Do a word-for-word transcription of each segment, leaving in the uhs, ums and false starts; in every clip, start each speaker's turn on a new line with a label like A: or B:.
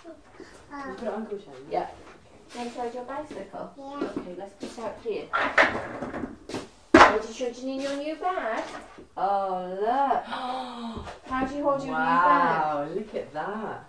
A: You put it on Gushan? Yeah. Can I ride your bicycle?
B: Yeah.
A: Okay, let's put it out here. Oh, did you show Janine your new bag? Oh, look. How do you hold your
C: wow,
A: new bag?
C: Wow, look at that.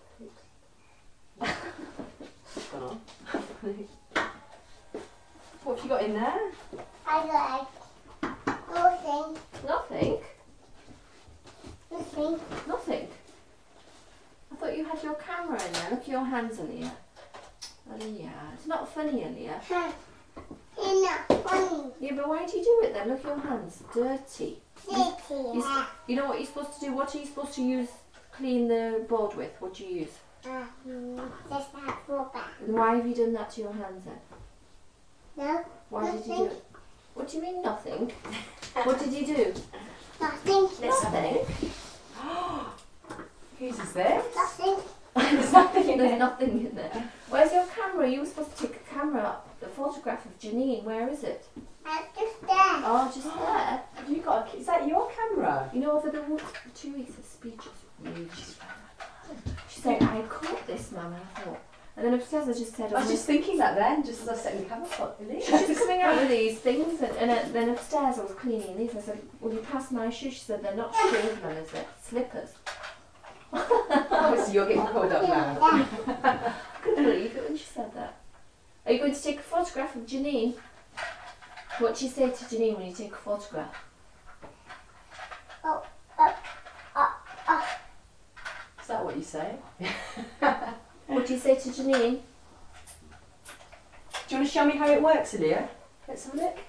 C: It's gone on. What have you got in there?
B: I like nothing.
A: Nothing?
B: Nothing.
A: Nothing? I thought you had your camera in there. Look at your hands, Aaliyah. Aaliyah, it's not funny, Aaliyah.
B: Huh. It's not funny.
A: Yeah, but why do you do it then? Look at your hands. Dirty.
B: Dirty.
A: You, sp you know what you're supposed to do? What are you supposed to use, clean the board with? What do you use?
B: Um, just that rubber.
A: And why have you done that to your hands then?
B: No.
A: Why
B: nothing.
A: did you do it? What do you mean nothing? What did you do?
B: Nothing.
A: Nothing.
C: Whose is this?
B: Nothing.
C: There's nothing in
A: There's
C: there.
A: nothing in there. Where's your camera? You were supposed to take a camera, a photograph of Janine. Where is it?
B: I'm just there.
A: Oh, just there.
C: Have you got a, is that your camera?
A: You know, over the w- two weeks of speeches, really, she said, I caught this, Mum, and I thought. And then upstairs I just said,
C: I was just thinking that then, just as I was setting the camera up.
A: she's just coming out with these things, and, and uh, then upstairs I was cleaning these. I said, will you pass my shoes? She said, they're not shoes, Mum, is it? Slippers.
C: Oh, so you're getting called up now.
A: I couldn't believe it when she said that. Are you going to take a photograph of Janine? What do you say to Janine when you take a photograph?
B: Oh, oh, oh, oh.
C: Is that what you say?
A: What do you say to Janine?
C: Do you want to show me how it works, Aaliyah? Let's have a look.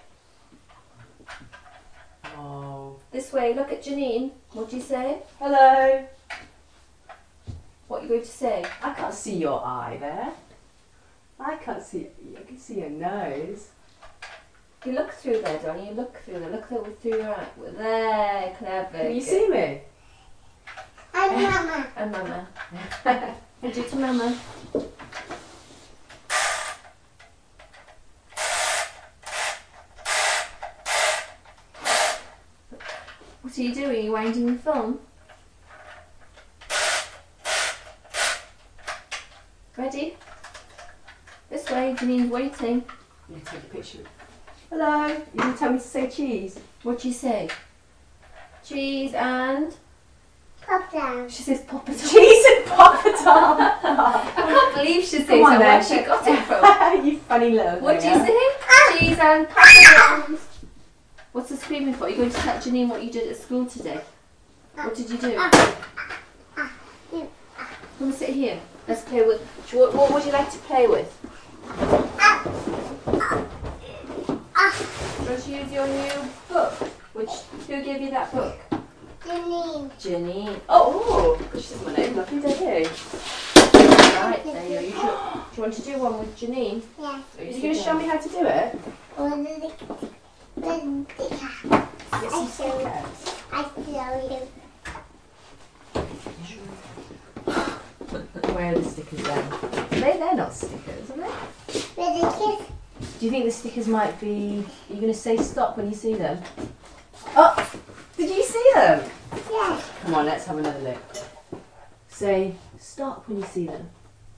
C: Oh.
A: This way, look at Janine. What do you say?
C: Hello.
A: What are you going to say?
C: I can't see your eye there. I can't see. I can see your nose.
A: You look through there, Donnie. You look through there. Look through, through your eye. There, clever.
C: Can you see me?
B: I'm Mama.
A: And Mama. And do to Mama. What are you doing? Are you winding the film? Ready? This way, Janine's waiting.
C: Yeah, take a picture. Hello. You going to tell me to say cheese?
A: What do you say? Cheese and...
B: Pop down.
A: She says Papa Tom.
C: Cheese and Papa Tom.
A: I can't believe she says
C: Come on
A: that.
C: then.
A: Where she got it from?
C: You funny little
A: What do you
C: thing,
A: say? Cheese and Papa John's. What's the screaming for? Are you going to tell Janine what you did at school today? What did you do? Come and sit here. Let's play with... What, what would you like to play with? Do you want to use your new book? Which, who gave you that book?
B: Janine.
A: Janine.
C: Oh, because she says my name. Lovely day.
A: Right, there you go. Do you want to do one with Janine?
B: Yeah.
C: Are you going to show me how to do it?
B: Or the the
C: Get some stickers.
B: I show you.
C: Where are the stickers then? They, they're not stickers, are they?
B: With the kiss.
C: Do you think the stickers might be... Are you going to say stop when you see them? Oh! Did you see them?
B: Yeah.
C: Come on, let's have another look. Say stop when you see them.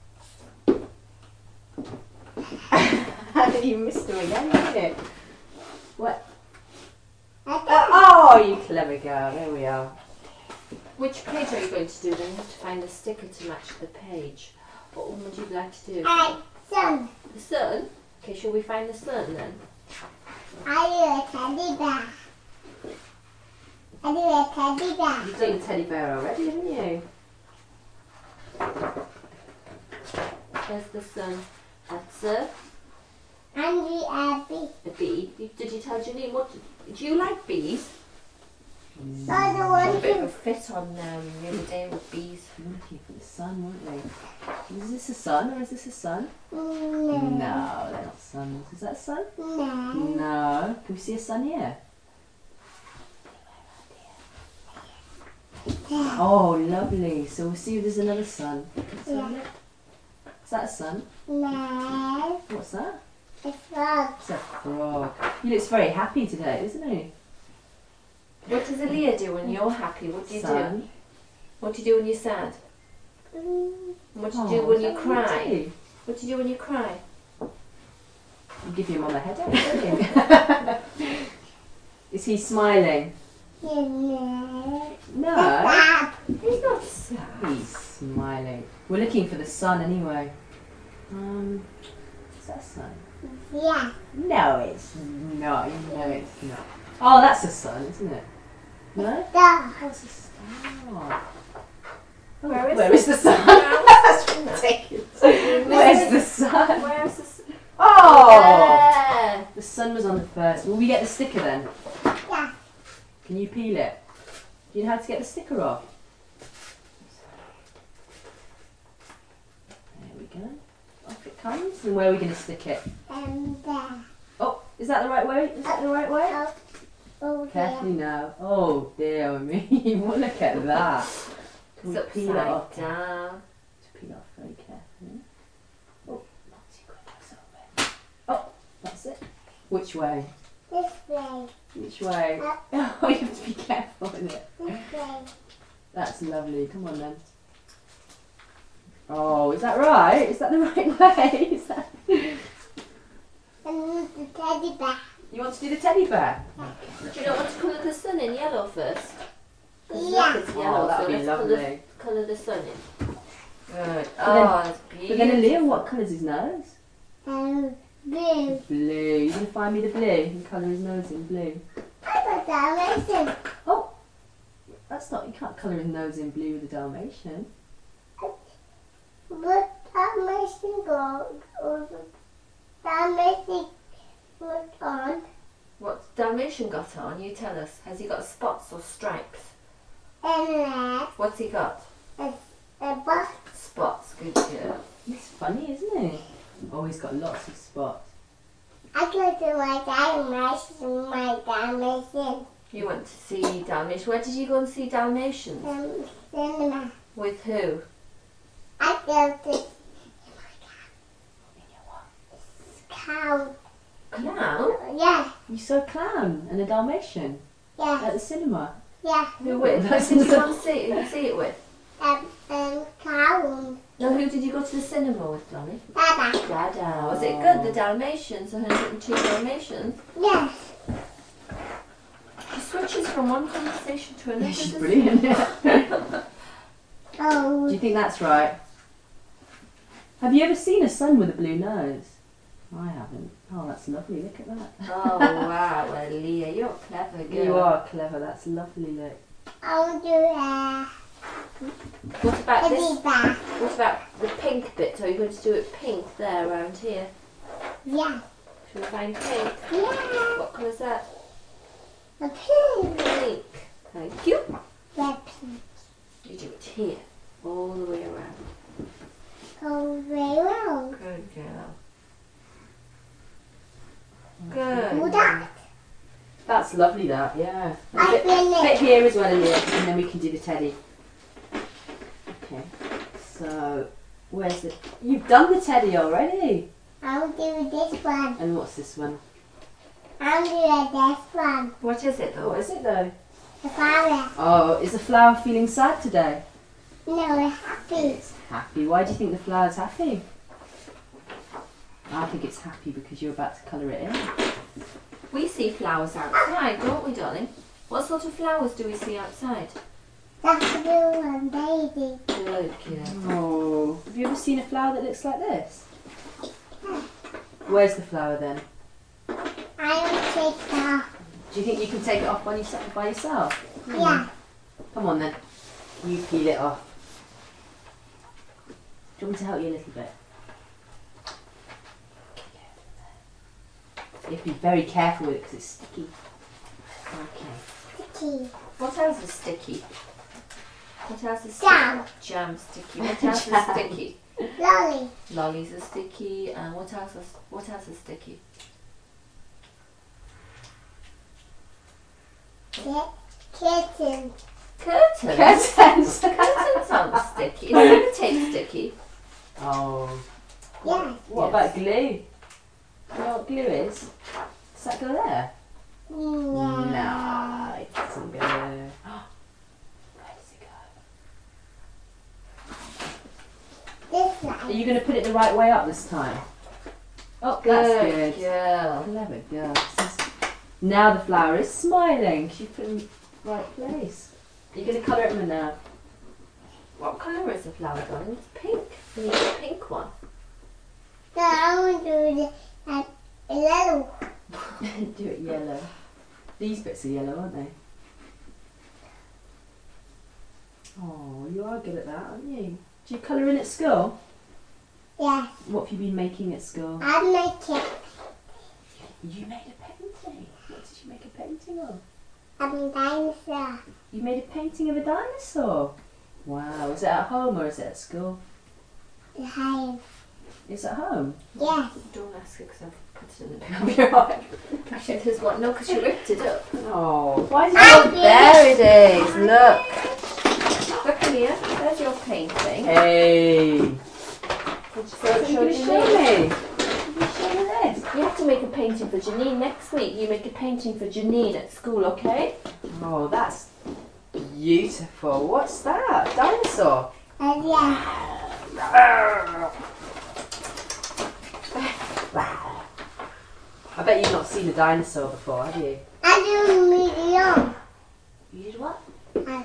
C: You missed them again, didn't you? What? Uh, oh, you clever girl. There we are.
A: Which page are you going to do then? You have to find the sticker to match the page. What one would you like to do?
B: I sun.
A: The sun? Okay, shall we find the sun then?
B: I do a teddy bear. I do a teddy bear.
C: You've done the teddy bear already, haven't you?
A: There's the sun. That's a,
B: And the Abby.
A: a bee. Did you tell Janine what? Do you like bees?
B: So the
A: There's
B: one
A: a bit of a
B: who
A: fit on um, the other day with bees.
C: They were looking for the sun, weren't they? Is this a sun or is this a sun?
B: no.
C: No, they're not suns. Is that a sun?
B: No.
C: No. Can we see a sun here? Oh, lovely. So we'll see if there's another sun.
B: Yeah.
C: Is that a sun?
B: No.
C: What's that?
B: It's frog.
C: It's a frog. He looks very happy today, doesn't he?
A: What does Aaliyah do when you're happy? What do you do?
C: Sun.
A: What do you do when you're sad? What do you
C: Oh,
A: do when
C: is
A: you
C: that
A: cry?
C: you?
A: What do you do when you cry?
C: You give your mum a headache, don't you? Is he smiling?
B: No.
C: No.
B: Stop.
A: He's not sad.
C: He's smiling. We're looking for the sun anyway. Um, is that a sun?
B: Yeah.
C: No, it's not. No, it's not. Oh, that's a sun, isn't it? No?
B: Stop.
C: What's a star?
A: Where is
C: Where
A: it?
C: is the sun? That's ridiculous. Where's the sun?
A: Where's the s-
C: Oh!
A: There.
C: The sun was on the first. Will we get the sticker then?
B: Yeah.
C: Can you peel it? Do you know how to get the sticker off? There we go. Off it comes. And where are we going to stick it?
B: And there.
C: Oh, is that the right way? Is that the right way?
B: Oh, oh
C: Carefully now. Oh dear me. Well, look at that. Can
A: It's
C: we peel it off?
A: upside down.
C: To peel off very carefully. Oh, not too quick. That's all right. Oh, that's it. Which way?
B: This way.
C: Which way?
B: Uh,
C: Oh, you have to be careful with it.
B: This way.
C: That's lovely. Come on then. Oh, is that right? Is that the right way? Is that...
B: And the teddy bear.
C: You want to do the teddy bear?
A: Do you not want to colour the sun in yellow first? 'Cause
B: Yeah.
A: look, it's yellow,
C: Oh, that'd
A: so
C: be
A: let's
C: lovely.
A: Colour, colour the sun in. Good.
C: But
A: Oh,
C: then-
A: it's beautiful.
C: But then Liam, what colour's his nose?
B: And blue.
C: Blue. You're going to find me the blue and colour his nose in blue.
B: I got Dalmatian.
C: Oh, that's not, you can't colour his nose in blue with a Dalmatian.
B: But Dalmatian gold over Dalmatian put on
A: What's Dalmatian got on? You tell us. Has he got spots or stripes?
B: and left
A: What's he got?
B: a, a box.
A: Spots. Good girl.
C: He's funny, isn't he? Oh, he's got lots of spots.
B: I go to my Dalmatian, my Dalmatian
A: You went to see Dalmatians. Where did you go and see Dalmatians?
B: um, cinema.
A: With who?
B: I go to cow.
A: Clown?
B: Yeah,
C: You saw a clown and a Dalmatian
B: yeah,
C: at the cinema.
B: yeah.
A: Who with? Who did you go and see, who did you see it with?
B: Um, um, cow.
A: No, who did you go to the cinema with, Dolly?
B: Dada.
A: Dada. Was it good, the Dalmatians, one hundred and two Dalmatians?
B: Yes.
A: She switches from one conversation to another.
C: She's
A: doesn't
C: brilliant. Do
B: Oh,
C: you think that's right? Have you ever seen a sun with a blue nose? I haven't. Oh, that's lovely. Look at that.
A: Oh, wow. Well, Leah, you're a clever girl.
C: You are clever. That's lovely. Look.
B: I'll do a
A: What about this?
B: teddy bear.
A: What about the pink bit? Are you going to do it pink there around here?
B: Yeah,
A: Should we find pink?
B: yeah.
A: What colour is that?
B: A pink.
A: Pink. Thank you.
B: Yeah, pink.
A: You do it here, all the way around.
B: Go very well.
A: Good girl. Good.
B: Do that.
C: That's lovely. That. Yeah. A
B: I
C: bit,
B: finished.
C: bit here as well, Leah, and then we can do the teddy. Okay. So, where's the? You've done the teddy already.
B: I'll do this one.
C: And what's this one?
B: I'll do this one.
A: What is it though?
C: What is it though?
B: The flower.
C: Oh, is the flower feeling sad today?
B: No, happy.
C: It's happy. Why do you think the flower's happy? I think it's happy because you're about to colour it in.
A: We see flowers outside, don't we, darling? What sort of flowers do we see outside?
B: That's the blue one, baby.
A: Good girl.
C: Oh, have you ever seen a flower that looks like this? Where's the flower then?
B: I'll take the.
C: Do you think you can take it off by yourself? By yourself?
B: Yeah.
C: Come on then. You peel it off. Do you want me to help you a little bit? You have to be very careful with it because it's sticky. Okay.
B: Sticky.
A: What else is sticky? What else is sticky?
B: Jam.
A: Jam sticky. What else is
C: Jam.
A: sticky?
B: Lolly.
A: Lollies are sticky. And what else is what else is sticky?
B: Ki- Kitten.
A: Curtains.
C: Curtains.
A: Curtains aren't sticky. Is sellotape sticky?
C: Oh.
B: Yes.
C: What
A: Yes.
C: about glue? You know what glue is? Does that go there?
B: Yeah.
C: No, it doesn't go there. Where does it Are you going to put it the right way up this time? Oh,
A: Good
C: that's good.
A: girl.
C: Clever girl. This is- Now the flower is smiling. She's put it in the right place. Are you going to colour it in now?
A: What colour is the flower, darling? It's pink. We need a pink one.
B: No, I want to do the uh, yellow.
C: Do it yellow. These bits are yellow, aren't they? Oh, you are good at that, aren't you? Do you colour in at school?
B: Yes,
C: What have you been making at school?
B: I make it.
C: You made a painting. What did you make a painting of?
B: I'm a dinosaur.
C: You made a painting of a dinosaur. Wow. Is it at home or is it at school?
B: The hive.
C: It's at home.
B: Yes.
A: Don't ask it because I've put it in the back of your eye. Actually, there's one. No, because you ripped it up.
C: Oh, why is it?
A: Oh, there it is. Look. Look, Leah. There's your painting.
C: Hey.
A: Did you
C: What are you
A: show
C: going to show
A: Janine?
C: me? You show me this.
A: You have to make a painting for Janine next week. You make a painting for Janine at school, okay?
C: Oh, that's beautiful. What's that? Dinosaur.
B: And yeah.
C: I bet you've not seen a dinosaur before, have you?
B: I do medium.
A: You did what?
B: I,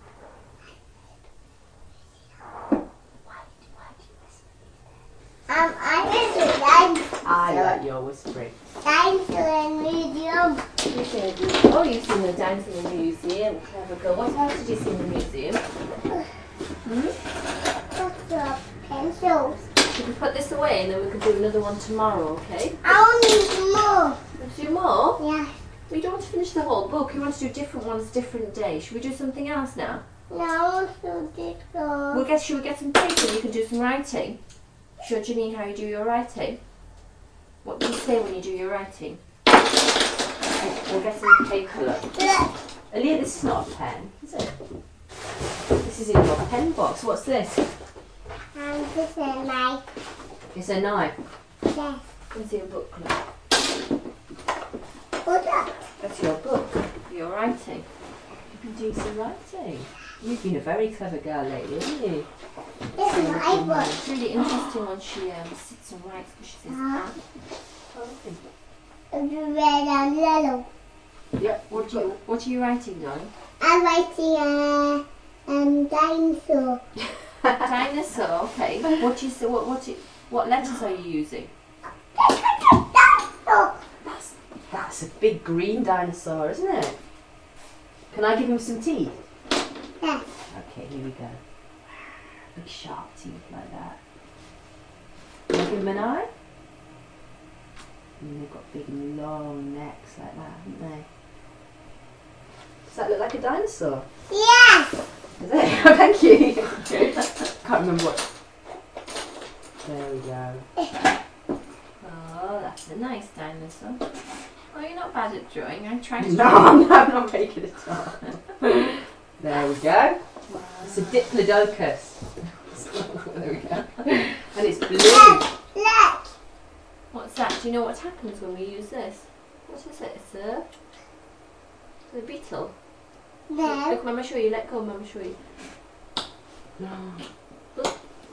B: um, I did the dinosaur.
C: I like your whispering.
B: Dinosaur and medium.
A: You said, oh, you've seen the dinosaur in the museum. Clever girl. What else did you see in the museum?
B: That's your pencils.
A: Should we put this away and then we can do another one tomorrow, okay?
B: I want more.
A: Let's do more?
B: Yeah.
A: We don't want to finish the whole book. We want to do different ones, different days. Should we do something else now?
B: No, I want to do this.
A: We'll get, should we get some paper and you can do some writing? Show Janine how you do your writing. What do you say when you do your writing? We'll get some paper, look.
B: Look.
C: Aaliyah, this is not a pen, is it? This is in your pen box. What's this?
B: And this is my,
C: It's a knife.
B: yes.
A: Let's see your book, look.
B: What's that?
A: That's your book, your writing.
C: You've been doing some writing. You've been a very clever girl lately, haven't you?
B: This is my book.
A: It's really interesting when she um, sits and writes because she says,
B: Uh-huh.
A: ah.
B: Red and yellow.
C: Yep.
A: What, do you, what are you writing, darling?
B: I'm writing a um, dinosaur.
A: Dinosaur, okay. What do you say? What what, you, what letters are you using?
B: Dinosaur.
C: That's, that's a big green dinosaur, isn't it? Can I give him some teeth?
B: Yes.
C: Okay, here we go. Big sharp teeth like that. Can I give him an eye? And they've got big long necks like that, haven't they? Does that look like a dinosaur?
B: Yes.
C: Is it? Thank you. Can't remember what. There we go.
A: Oh, that's a nice dinosaur. Oh, you're not bad at drawing. I'm trying to
C: No,
A: draw.
C: I'm not, I'm not making it up. There we go. It's a diplodocus. There we go. And it's blue.
B: Look.
A: What's that? Do you know what happens when we use this? What is it? It's a, it's a beetle.
B: No.
A: Look, Mama, show you. Let go, Mama, show you. Does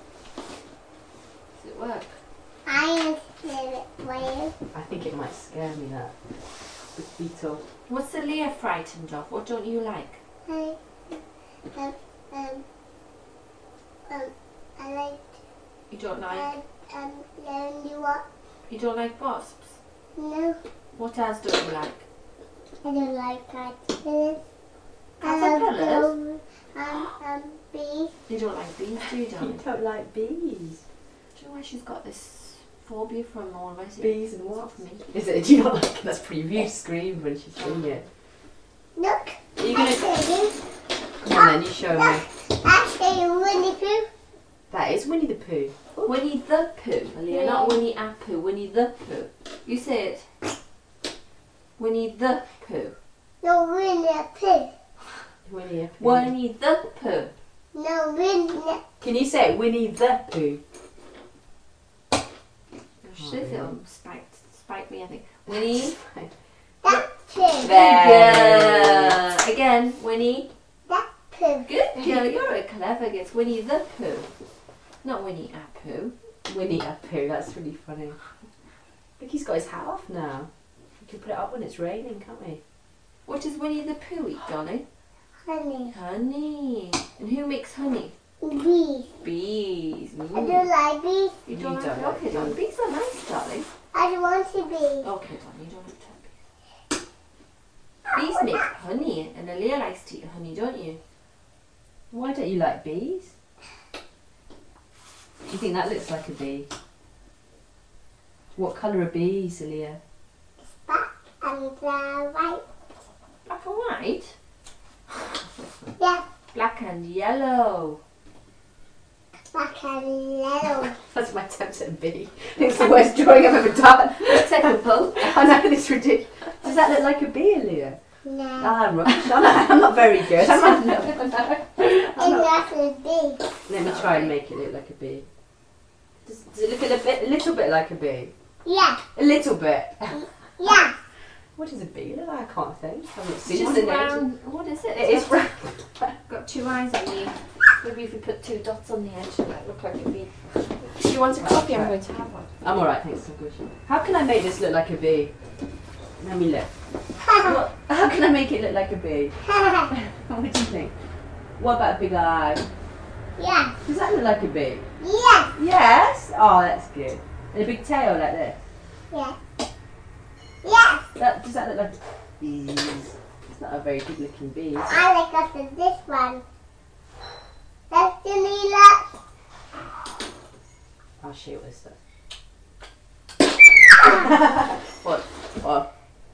A: it work?
B: I am scared for you.
C: I think it might scare me, that. The beetle.
A: What's the Leah frightened of? What don't you like?
B: I, um, um, um, I like,
A: You don't like?
B: um, um, learn you what?
A: You don't like wasps?
B: No,
A: What else don't you like?
B: I don't like caterpillars.
A: Caterpillars?
B: Um, um, um, bees.
A: You don't like bees, do you,
C: You
A: darling?
C: don't like bees.
A: Do you know why she's got this phobia from already?
C: Bees and
A: It's
C: what?
A: off me.
C: Is it? Do you not like it? That's pretty. You screamed when she's saying it.
B: Look,
C: Are you gonna?
B: I see
C: Come on then, you show me.
B: you. I see you, Winnie Pooh.
C: That is Winnie the Pooh.
A: Winnie the Pooh, Leah, not Winnie a Pooh. Winnie the Pooh. You say it. Winnie the Pooh.
B: No, Winnie Pooh.
C: Winnie the Pooh.
A: Winnie the Pooh.
B: No, Winnie.
C: Can you say it? Winnie the Pooh.
A: She says it'll spike, spike me, I think. Winnie.
B: That's Pooh.
C: There.
A: Good. Again, Winnie.
B: That's Pooh.
A: Good girl, you're a clever girl. It's Winnie the Pooh. Not Winnie a Pooh.
C: Winnie a Pooh, that's really funny. Look, he's got his hat off now. We can put it up when it's raining, can't we?
A: What does Winnie the Pooh eat, Dolly?
B: Honey.
A: Honey. And who makes honey?
B: Bees.
A: Bees.
B: I
A: Mm.
B: don't like bees.
A: You
C: You
A: don't like
C: don't
A: it?
C: like
A: Okay, darling. Bees are nice, darling.
B: I don't want to be.
A: Okay, darling. You don't like to have bees. Bees make honey, and Aaliyah likes to eat honey, don't you?
C: Why don't you like bees? Do you think that looks like a bee? What colour are bees, Aaliyah?
B: Black and uh, white.
A: Black and white?
B: Yeah.
A: Black and yellow.
B: Black and yellow.
C: That's my attempt at a bee. It's the worst drawing I've ever done.
A: Second pull.
C: I know, it's ridiculous. Does that look like a bee, Aaliyah?
B: No.
C: Ah, rubbish. I'm not, I'm not very good. I'm not,
B: It's not a bee.
C: Let me try and make it look like a bee. Does, does it look a little bit, a little bit like a bee?
B: Yeah.
C: A little bit.
B: Yeah.
C: What does a bee look like? I can't think. I haven't
A: It's
C: seen
A: just
C: one.
A: a round. What is it?
C: It is round.
A: Got two eyes on the. Maybe if we put two dots on the edge, it might look like a bee. Do you want a copy? I'm going to have one.
C: I'm alright, thanks so good. How can I make this look like a bee? Let me look. What, how can I make it look like a bee? What do you think? What about a big eye?
B: Yeah.
C: Does that look like a bee?
B: Yeah.
C: Yes! Oh, that's good. And a big tail like this?
B: Yeah. Yeah.
C: That, does that look like bees? It's not a very good looking bee, is it?
B: I like us in this one. That's Jamila.
C: I'll show you what this does. What? What?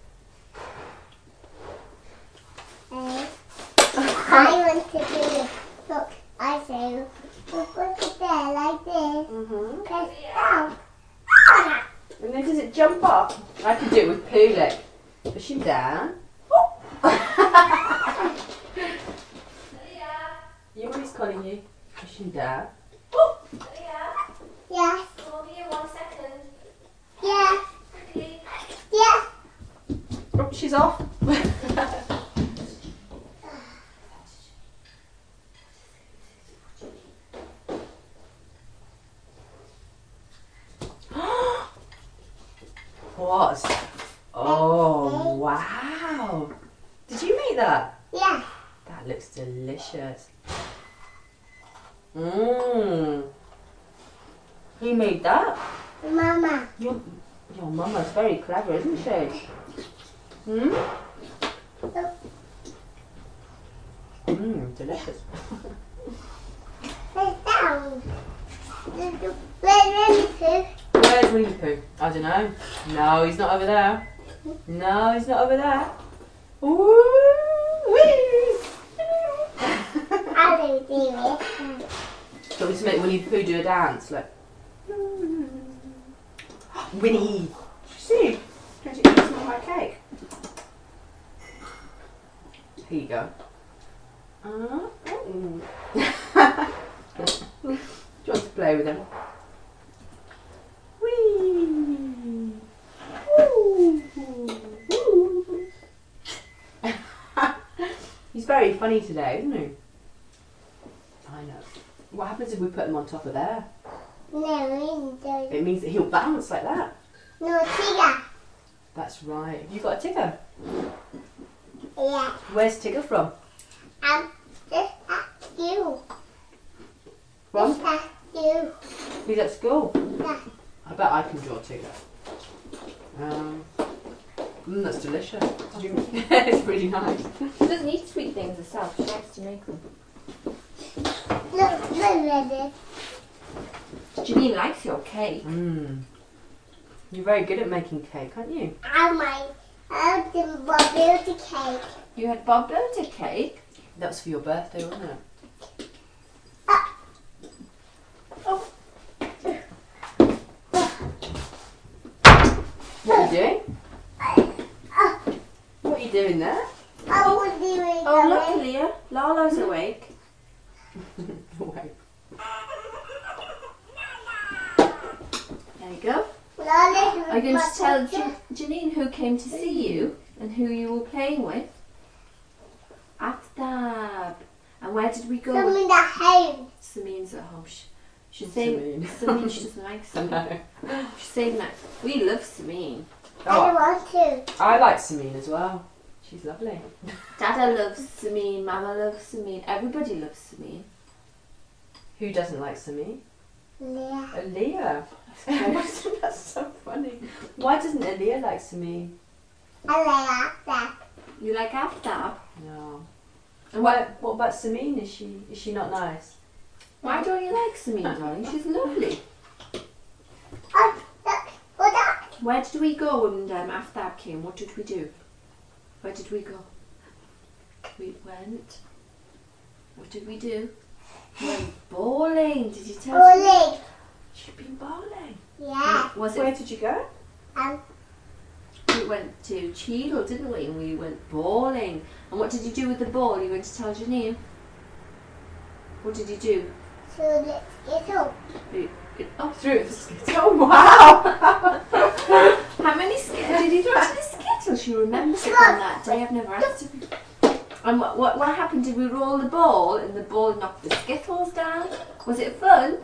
B: Uh, I want to do. Look, I say, we'll put it there like this.
C: Mm-hmm.
B: Press down.
C: And then does it jump up? I can do it with Pooh, look. Push him down. You always calling you. Push him down.
B: Yeah.
A: Come here one second.
B: Yeah. Yeah.
C: Oh, she's off. What? Oh, wow. Did you make that?
B: Yeah.
C: That looks delicious. Mmm. Who made that?
B: Mama.
C: Your, your mama's very clever, isn't she? Hmm? Mmm, delicious.
B: Press down. Where's Winnie Pooh?
C: Where's Winnie the Pooh? I don't know. No, he's not over there. No, he's not over there. Ooh-wee.
B: I don't do it.
C: Do you want me to make Winnie the Pooh do a dance? Look. Winnie! See? Don't you eat some of my cake? Here you go. Uh, oh. Do you want to play with him? Whee! Woo! Woo! He's very funny today, isn't he? I know. What happens if we put him on top of there?
B: No, we don't.
C: It means that he'll bounce like that.
B: No, Tigger.
C: That's right. Have you got a Tigger?
B: Yeah.
C: Where's Tigger from?
B: Um, just ask you.
C: From?
B: Just ask you.
C: He's at school.
B: Yeah.
C: I bet I can draw Tigger. Um, mm, that's delicious. Did you- it's really nice.
A: She doesn't eat sweet things herself. She likes to make them.
B: Look, look at it.
A: Janine likes your cake.
C: Mm. You're very good at making cake, aren't you?
B: I might. I want to build a cake.
A: You had Bob build a cake.
C: That was for your birthday, wasn't it?
B: Ah.
A: Oh.
C: What are you doing?
B: Ah.
C: What are you doing there?
B: I want to make
A: Oh,
B: a
A: look, Leah. Lala's awake.
C: Wait.
A: There you go.
B: Lolly,
A: Are you going to tell Jan- Janine who came to see you and who you were playing with? Aftab. And where did we go?
B: Some in the home.
A: Samin's at home. Shh. She's saying Sameen, she doesn't like Sameen. She's saying that we love Sameen.
B: I
C: Oh,
B: want to.
C: I like Sameen as well. She's lovely.
A: Dada loves Sameen, Mama loves Sameen, everybody loves Sameen.
C: Who doesn't like Sameen?
B: Yeah.
C: Aaliyah. That's so funny. Why doesn't Aaliyah like Sameen?
B: I like that.
A: You like Aftab?
C: No.
A: And
C: What, what about Sameen? Is she is she not nice?
A: Why don't you like Sameen, darling? She's lovely.
B: Oh, look. Go down.
A: Where did we go when um, Aftab came? What did we do? Where did we go? We went. What did we do? We went bowling. Did you tell us?
B: Bowling.
C: She's been bowling.
B: Yeah.
A: Was
C: Where
A: it?
C: did you go?
B: Um,
A: We went to Cheadle, didn't we? And we went bowling. And what did you do with the ball? You went to tell Janine. What did you do?
B: so let's get up.
A: You- you- Oh,
C: Through the skit. Oh wow!
A: how many skittles did you throw to the skittles? She remembers it on that day. I've never asked her. And what, what what happened? Did we roll the ball and the ball knocked the skittles down? Was it fun?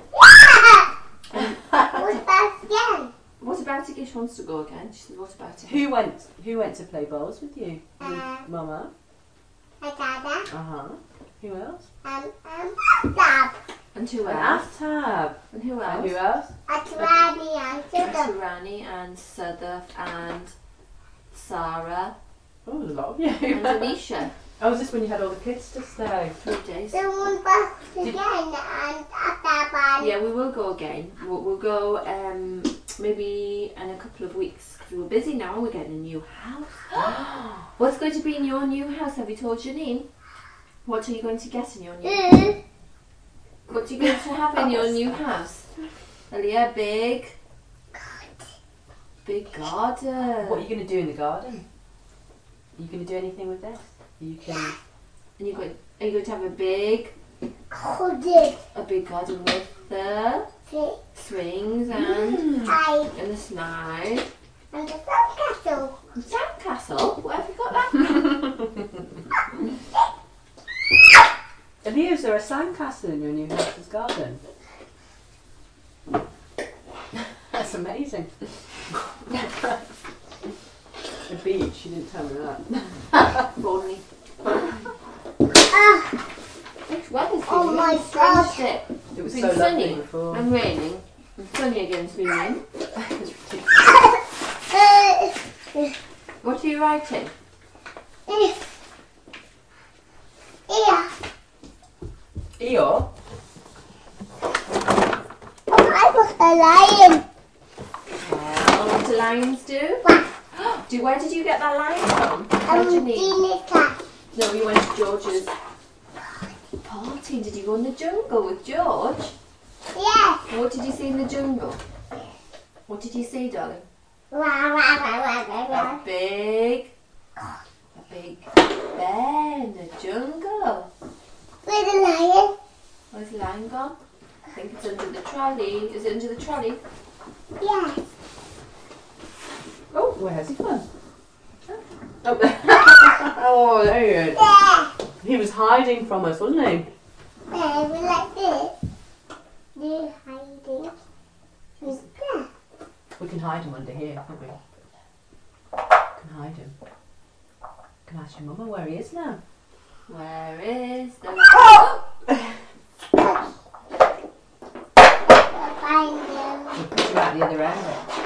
A: And
B: What about again?
A: what about it? Gish wants to go again. She said, "What about it?"
C: Who went? Who went to play bowls with you?
B: Uh,
C: Mama.
B: my dada.
C: Uh huh. Who else?
B: Um, um, dad.
A: And who
C: And
A: else?
C: Aftab.
A: And who
C: And who
A: else?
C: else?
B: A Trabi and sugar.
A: Rani and Sadath and Sarah
C: Oh, there's a lot of you.
A: and Anisha.
C: Oh, was this when you had all the kids to stay?
A: Three days.
B: The one back again and after bye.
A: Yeah, we will go again. We'll, we'll go um, maybe in a couple of weeks because we're busy now and we're getting a new house. What's going to be in your new house? Have you told Janine? What are you going to get in your new house?
B: Mm.
A: What are you going to have in your new house? Aaliyah, big, big garden.
C: What are you going to do in the garden? Are you going to do anything with this? You can.
A: And you're going, are you going to have a big,
B: Coded.
A: a big garden with the
B: Six.
A: swings and
B: I
A: and the slide?
B: and the sandcastle.
A: Sandcastle? Where have you got that?
C: Aaliyah, is there a sandcastle in your new house's garden? That's amazing. A beach, you didn't tell me that.
A: Only.
B: Ah,
A: Which weather's
B: Oh
A: been
B: my
A: really
B: God.
A: strange today.
C: It was
A: It's
C: so
A: been
C: lovely
A: sunny
C: before.
A: and raining. And sunny again, it's been raining.
C: It's ridiculous.
B: uh,
A: What are you writing?
B: uh, yeah.
C: Eeyore?
B: I was a lion.
A: Well, what do lions do? do? Where did you get that lion from? Tell
B: I'm
A: Janine.
B: Dina cat.
A: No, we went to George's party. Did you go in the jungle with George?
B: Yes.
A: And what did you see in the jungle? What did you see, darling?
B: Wah, wah, wah, wah, wah, wah.
A: A big, a big bear in the jungle.
B: Where's the lion?
A: Where's the lion gone? I think it's under the trolley. Is it under the trolley?
B: Yes.
C: Oh, where has he gone? Oh, there. Oh, there he is.
B: There.
C: He was hiding from us, wasn't he?
B: There, we like this. They're hiding. He's there.
C: We can hide him under here, can't we? We can hide him. Can ask your mama where he is now.
A: Where is the lion?
B: Oh! Find him.
C: We'll put you out the other end.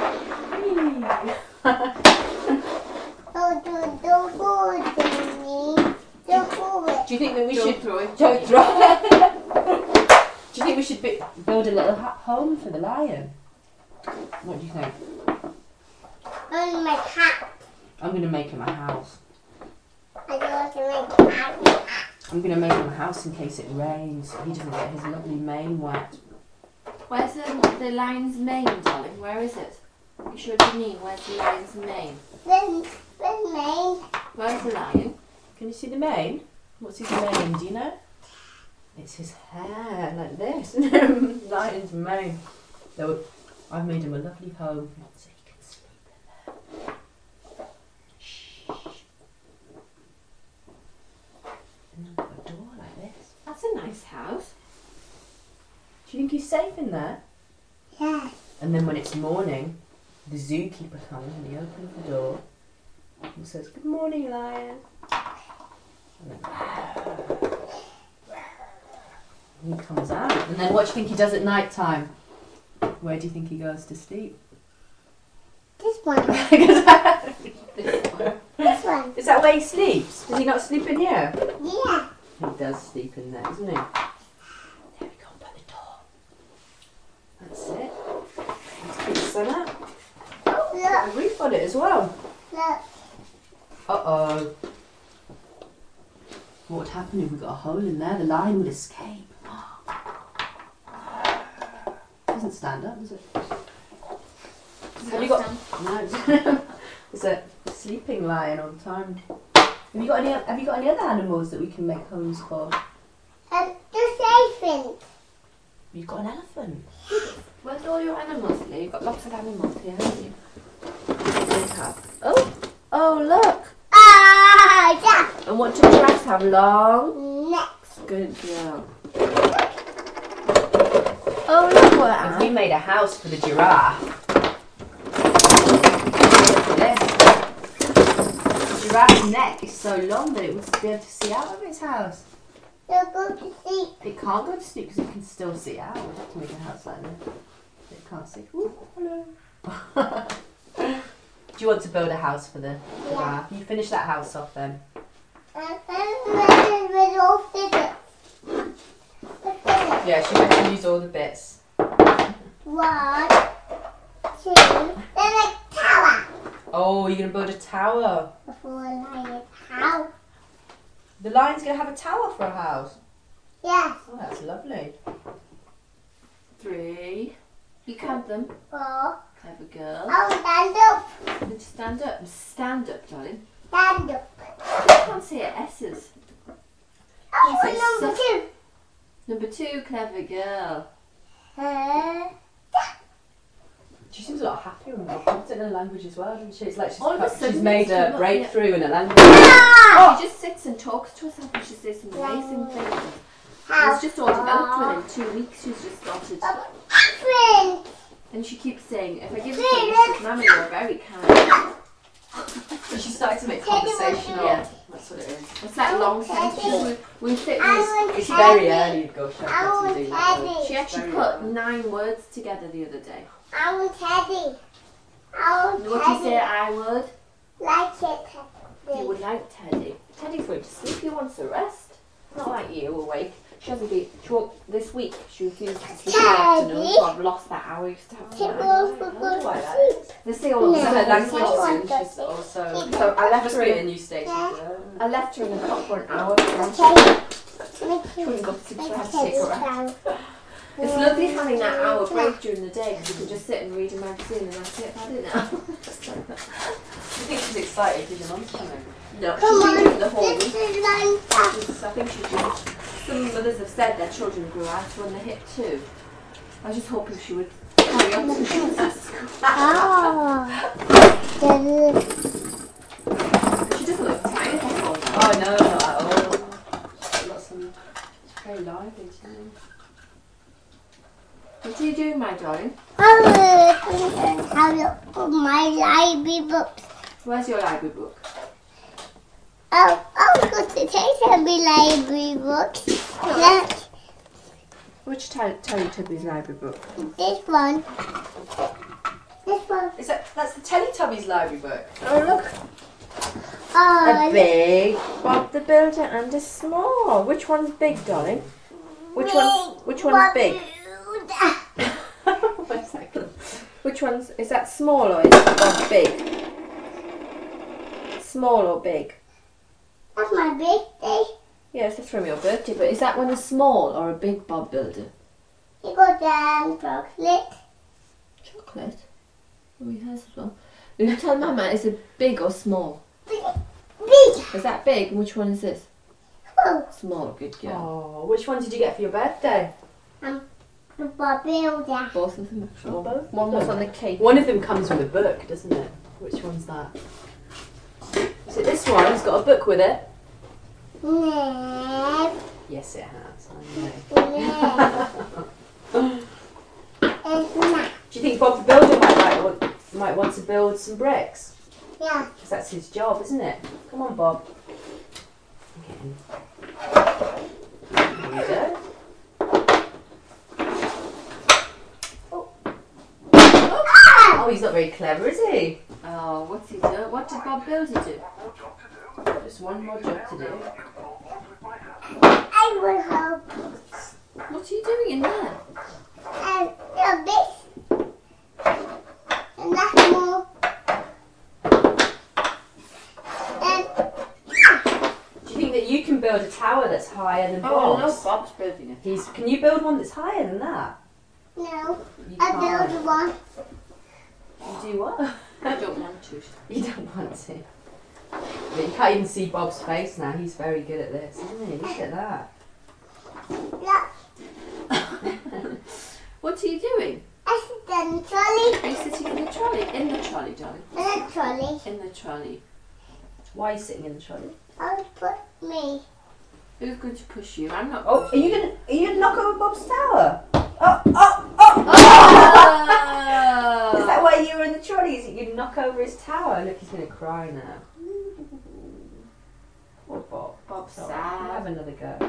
B: Oh, don't, don't go with me. Don't go with
C: Do you think that we
A: Don't
C: should
A: throw it.
C: don't throw it? Do you think we should bi- build a little ha- home for the lion? What do you think?
B: on my cat.
C: I'm gonna make him a house.
B: I don't want to make cat.
C: I'm gonna make him a house in case it rains. So he doesn't get his lovely mane wet.
A: Where's the, the lion's mane, darling? Where is it? You sure Janine, where's the lion's mane?
B: Then, then mine.
A: Where's the lion?
C: Can you see the mane? What's his mane? Do you know? It's his hair, like this. Lion's mane. So I've made him a lovely home so he can sleep in there. Shh. And then I've got a door like this.
A: That's a nice house.
C: Do you think he's safe in there?
B: Yeah.
C: And then when it's morning, the zookeeper comes and he opens the door and says, "Good morning, lion." And then he comes out. And then what do you think he does at night time? Where do you think he goes to sleep?
B: This one.
A: This one.
B: This one.
C: Is that where he sleeps? Does he not sleep in here?
B: Yeah.
C: He does sleep in there, doesn't he? There we go, by the door. That's it. Let's put the sun up.
B: Oh,
C: Put
B: look.
C: a roof on it as well.
B: Look.
C: Uh-oh. What would happen if we got a hole in there? The lion would escape. Doesn't stand up, does it? Have you got... No, it's a sleeping lion all the time. Have you got any? Have you got any other animals that we can make homes for?
B: Um, the elephant.
C: You've got an elephant.
A: Where's all your animals, Lee? You've got lots of animals here, haven't you? They have. Oh, oh, look.
B: Ah, yeah.
A: And what do giraffes have? Long.
B: Next.
A: Good girl. Oh, look what
C: If we
A: I
C: made a house for the giraffe. Look at this. The giraffe's neck is so long that it would be able to see out of its house.
B: You're going to sleep.
C: It can't go to sleep because it can still see out. We'd have to make a house like that. It can't see. Ooh, hello. Do you want to build a house for the giraffe? You finish that house off then.
B: And then we're all finished.
C: Yeah, she went to use all the bits.
B: One, two, then a tower.
C: Oh, you're going to build a tower.
B: Before I house.
C: The lion's going to have a tower for a house.
B: Yes.
C: Oh, that's lovely.
A: Three. You count them.
B: Four.
A: Clever girl.
B: Oh, stand up.
A: Then stand up. Stand up, darling.
B: Stand up.
A: I can't say it S's.
B: Oh,
A: Say
B: number
A: so-
B: two.
A: Number two, clever girl.
B: Uh,
C: She seems a lot happier and more confident in her language as well, doesn't she? It's like she's,
A: All of a
C: cut-
A: sudden
C: she's made
A: it's
C: a
A: come up,
C: breakthrough in her language.
B: Ah!
A: She just sits and talks to herself and she says some amazing things.
B: House.
A: It's just all developed within two weeks. She's just started.
B: Friend.
A: And she keeps saying, if I give it to you, Missus Mammy, you're very kind.
C: So she started to make
B: Teddy was
C: conversation.
B: doing-
C: Yeah, that's what it is.
A: It's like long sentences. We, we sit
B: I
A: and
B: want
C: It's
B: Teddy.
C: very early to go shopping
B: I
C: to
B: want
C: do that.
B: Teddy.
A: she actually
C: Very
A: put
C: early.
A: nine words together the other day.
B: I want Teddy. I want
A: What do you
B: Teddy.
A: say I would?
B: Like it,
A: You
B: Teddy.
A: would like Teddy. Teddy's going to sleep. He wants a rest. Not like you, awake. She hasn't been. She won't, this week she refused to sleep in the afternoon, so I've lost that hour. I used to have
B: Teddy
A: nine.
B: goes for good sleep.
A: They say all of
B: Yeah.
A: that.
C: Her
B: Language
C: language
B: is
C: soon.
B: good.
C: She's also
A: So I left
C: must
A: her
C: be
A: in
C: at a new station.
B: Yeah.
A: I left her in the cot for an hour.
B: Okay.
A: She wouldn't go to sleep, so I had to take
B: Teddy
A: her out.
B: down.
A: It's lovely having that hour break during the day because you can just sit and read a magazine and that's it. I've had it now.
C: I think she's excited because your mum's coming.
A: No,
B: Come
A: she's
B: on,
A: been doing the whole
B: this
A: week.
B: is Lanta.
A: She's- I think she's just, some mothers have said their children grew out when they hit two. I was just hoping she would carry on when she was at school.
B: Oh. Teddy.
A: She doesn't look tired at all.
C: Oh no, not at all. She's got some. She's very lively too.
A: What are you doing, my darling?
B: I will have my library books.
A: Where's your library book?
B: Oh, I'm going to take my library books. Look,
A: Which Teletubbies library book?
B: this one. This one.
C: Is that that's the Teletubbies library book?
A: Oh, look.
B: Oh,
A: A big Bob the Builder and a small. Which one's big, darling? Which one's which one's big?
C: One second.
A: Which one's is that small or is Bob big? Small or big?
B: That's my birthday.
A: Yes, that's from your birthday. But is that one a small or a big Bob Builder?
B: You got um, chocolate.
A: Chocolate. Oh, he has as well. Will you tell Mama, is it big or small?
B: Big.
A: Is that big? And which one is this?
B: Oh,
A: Small. Good girl.
C: Oh, which one did you get for your birthday?
B: um, the Bob Builder.
A: Both of them. Actually.
C: Oh, both of
A: One was
C: them.
A: on the cake.
C: One of them comes with a book, doesn't it? Which one's that? Is it this one? It's got a book with it.
B: No.
C: Yes, it has. I know.
B: No. It's not.
C: Do you think Bob the Builder might, might, want, might want to build some bricks?
B: Yeah.
C: Because that's his job, isn't it? Come on, Bob. Okay. Here we go. Oh. Oh, he's not very clever, is he?
A: Oh, what's he doing? What did Bob Builder do? Just one more job to do.
B: I will help.
A: What are you doing in there?
B: And a bit. And that's more. And
C: Do you think that you can build a tower that's higher than
A: Oh,
C: Bob's?
A: no, Bob's building it.
C: He's, can you build one that's higher than that?
B: no,
C: You
B: I
C: can't.
B: build one.
C: You do what?
A: I don't want to.
C: You don't want to. But you can't even see Bob's face now. He's very good at this, isn't he? Look at that.
B: Yeah.
A: What are you doing?
B: I sit in the trolley.
A: Are you sitting in the trolley? In the trolley, darling.
B: In the trolley.
A: In the trolley.
C: Why are you sitting in the trolley?
B: I'll put me.
A: Who's going to push you? I'm not.
C: Oh, are
A: pushing
C: you gonna are you gonna knock over Bob's tower? Oh, oh, oh!
A: Oh!
C: Is that why you were in the trolley? Is it you knock over his tower? Look, he's gonna cry now. Poor Bob.
A: Bob's
C: Oh,
A: sad.
C: have another go.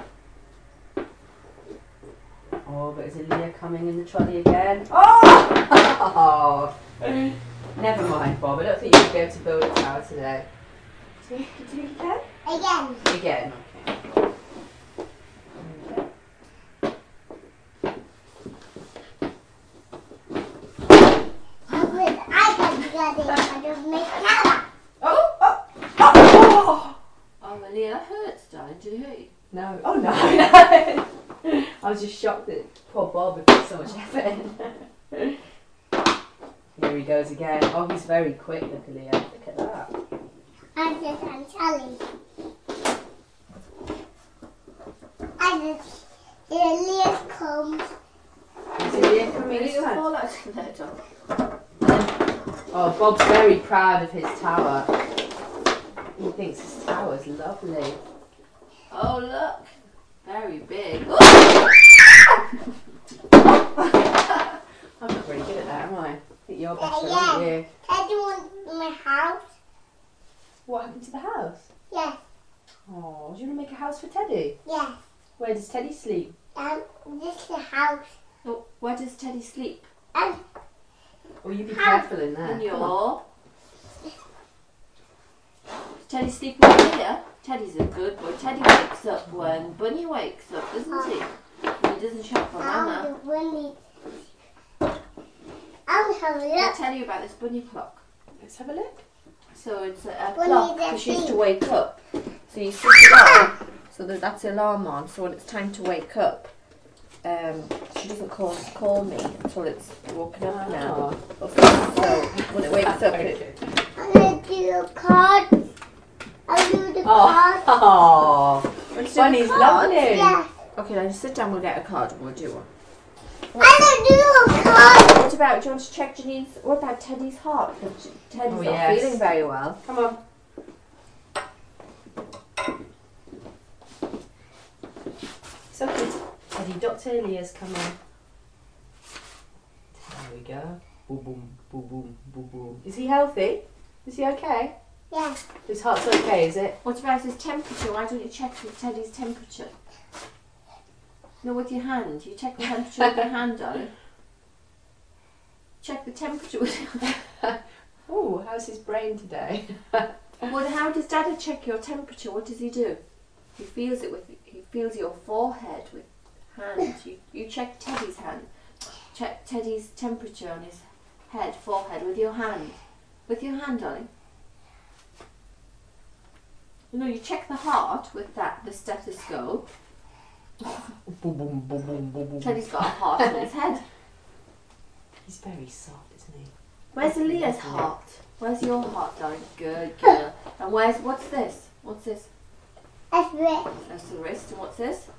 C: Oh, but is Leah coming in the trolley again? Oh! Never mind, Bob. I don't think you'll be able to build a tower today. Do you, do you think you can?
B: Again.
C: Again. Okay.
B: With I can get it. I don't make tower.
C: Oh, oh, oh, oh!
A: Oh, well, yeah, that hurts, darling. Did it hurt you?
C: No. Oh, no, no. I was just shocked that poor Bob had put so much effort in. Here he goes again. Oh, he's very quick, look at Leah. Look at that.
B: I just on Charlie. I just the Elias comes.
C: Is Leah coming
A: Will
C: this
A: you
C: time?
A: fall out of there, darling?
C: Oh, Bob's very proud of his tower. He thinks his tower's lovely.
A: Oh, look. Very big.
C: I'm not very good at that, am I? I think you're better,
B: Yeah,
C: aren't
B: yeah.
C: you?
B: I do want my house.
C: What happened to the house?
B: Yes,
C: Oh, do you want to make a house for Teddy?
B: yes.
C: Where does Teddy sleep?
B: Um, this is the house.
A: Oh, where does Teddy sleep?
B: And
C: Oh, you be
B: House.
C: careful in there.
A: In
C: Come on.
A: your... Teddy sleeping in here? Teddy's a good boy. Teddy wakes up when Bunny wakes up, doesn't he? He doesn't shout for
B: I'm
A: Mama.
B: the winnie. I'll have a
A: I'll
B: look.
A: tell you about this bunny clock.
C: Let's have a look.
A: So it's a, a
B: Bunny
A: clock
B: that
A: because she used to
B: thing.
A: wake up. So you switch it on, so that that's the alarm on. So when it's time to wake up, um, she doesn't call call me until it's woken up now.
C: Oh.
A: So when it wakes up,
C: Very
A: it,
C: good.
B: I'm gonna do a card. I'll do the card.
C: Oh, oh. Bunny's
A: card?
C: lovely.
B: Yes.
A: okay, now just sit down. We'll get a card and we'll do one.
B: I'm gonna do a card.
A: What about? Do you want to check Janine's? What about Teddy's heart? Because Teddy's
C: Oh,
A: not
C: yes.
A: feeling very well.
C: Come on. It's okay, Teddy. Doctor Leah's coming. There we go. Boom, boom, boom, boom, boom, boom. Is he healthy? Is he okay?
B: Yes.
C: His heart's okay, is it?
A: What about his temperature? Why don't you check with Teddy's temperature? No, with your hand. You check the temperature with your hand, darling. Check the temperature with your hand.
C: Oh, how's his brain today?
A: Well, how does Daddy check your temperature? What does he do? He feels it with. He feels your forehead with hands. You you check Teddy's hand. Check Teddy's temperature on his head, forehead with your hand. With your hand, darling. No, you check the heart with that the stethoscope.
C: Boom, boom, boom, boom, boom, boom.
A: Teddy's got a heart on his head.
C: He's very soft, isn't he?
A: Where's Leah's heart? Where's your heart, darling? Good girl. And where's what's this? What's this?
B: That's it.
A: That's the wrist. And what's this?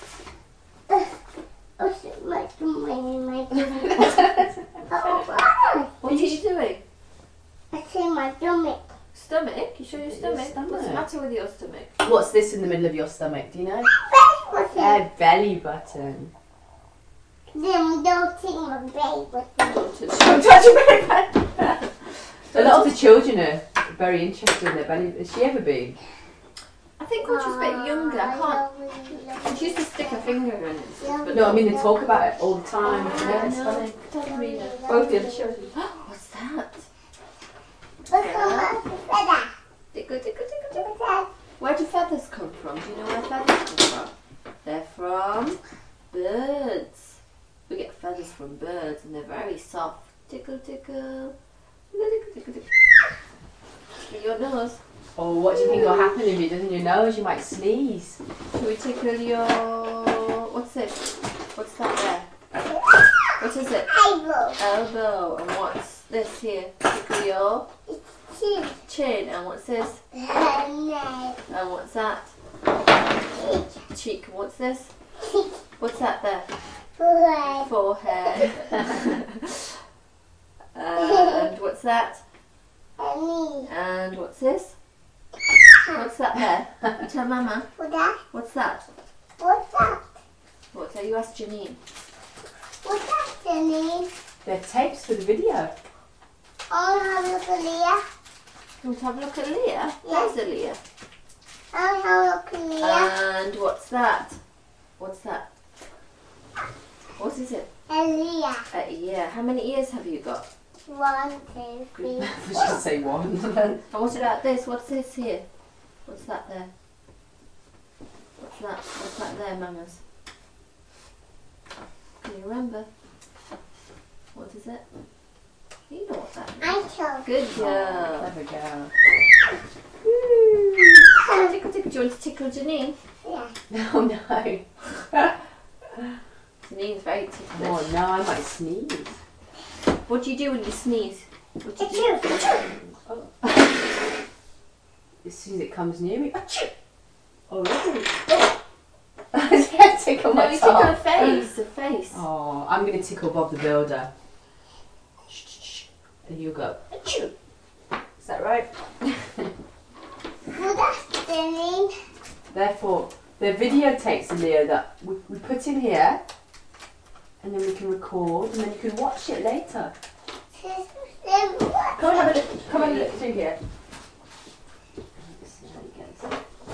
B: Oh, shit, my tummy, my tummy. Oh,
A: What are you doing?
B: I see my tummy.
A: Stomach? You show your
C: Your
A: stomach?
C: stomach.
A: What's the matter with your stomach?
C: What's this in the middle of your stomach? Do you know?
B: What's it?
C: A belly button.
B: Then don't take my baby with me.
C: Don't touch your baby. A lot of the children are very interested in their belly. Has she ever been?
A: I think when she was a bit younger, I can't. She used to stick her finger in it. But
C: No, I mean they talk about it all the time. Yeah, it's
A: no,
C: funny.
A: don't read it. Both the other children. What's that?
B: Look at my feather.
A: Tickle, tickle, tickle, tickle. Where do feathers come from? Do you know where feathers come from? They're from birds. We get feathers from birds and they're very soft. Tickle, tickle. Tickle, tickle, tickle, tickle. Tickle your nose.
C: Oh, what do you think will happen if you doesn't your nose? You might sneeze.
A: Shall we tickle your... What's this? What's that there? What is it?
B: Elbow.
A: Elbow. And what's this here? Tickle your
B: Chin.
A: chin. And what's this?
B: Neck.
A: And what's that? Cheek. And what's this? What's that there?
B: Forehead.
A: Forehead. And what's that?
B: Knee.
A: And what's this? What's that there? Tell Mama.
B: What's that?
A: What's that?
B: What's that?
A: What? So you ask Janine.
B: What's that, Jenny?
C: They're tapes for the video.
B: I'll have a look at Leah.
A: You want to have a look at Leah? There's a Leah.
B: I'll have a look at Leah.
A: And what's that? What's that? What is it?
B: And Leah.
A: Uh, yeah. How many ears have you got?
B: One, two, three,
C: I
B: four.
C: should say one.
A: And what about this? What's this here? What's that there? What's that? What's that there, Mamas? Can you remember? What is it? You know what that is.
B: I told
A: Good girl.
C: Clever girl.
A: Woo. Tickle, tickle. Do you want to tickle Janine?
B: Yeah.
C: No, no.
A: Janine's very ticklish.
C: Oh no, I might sneeze.
A: What do you do when you sneeze? What do you do?
B: Achoo.
C: Oh. As soon as it comes near me, achoo! Oh, really? I can't tickle
A: No,
C: my
A: you tickle
C: tongue.
A: her face. The face.
C: Oh, I'm going to tickle Bob the Builder. Shh, shh, shh. And you go, achoo! Is that right?
B: Well, that's Jenny.
C: Therefore, the videotapes, Leo, that we, we put in here, and then we can record, and then you can watch it later. Come and have a look. Come and look through here. Let's see how it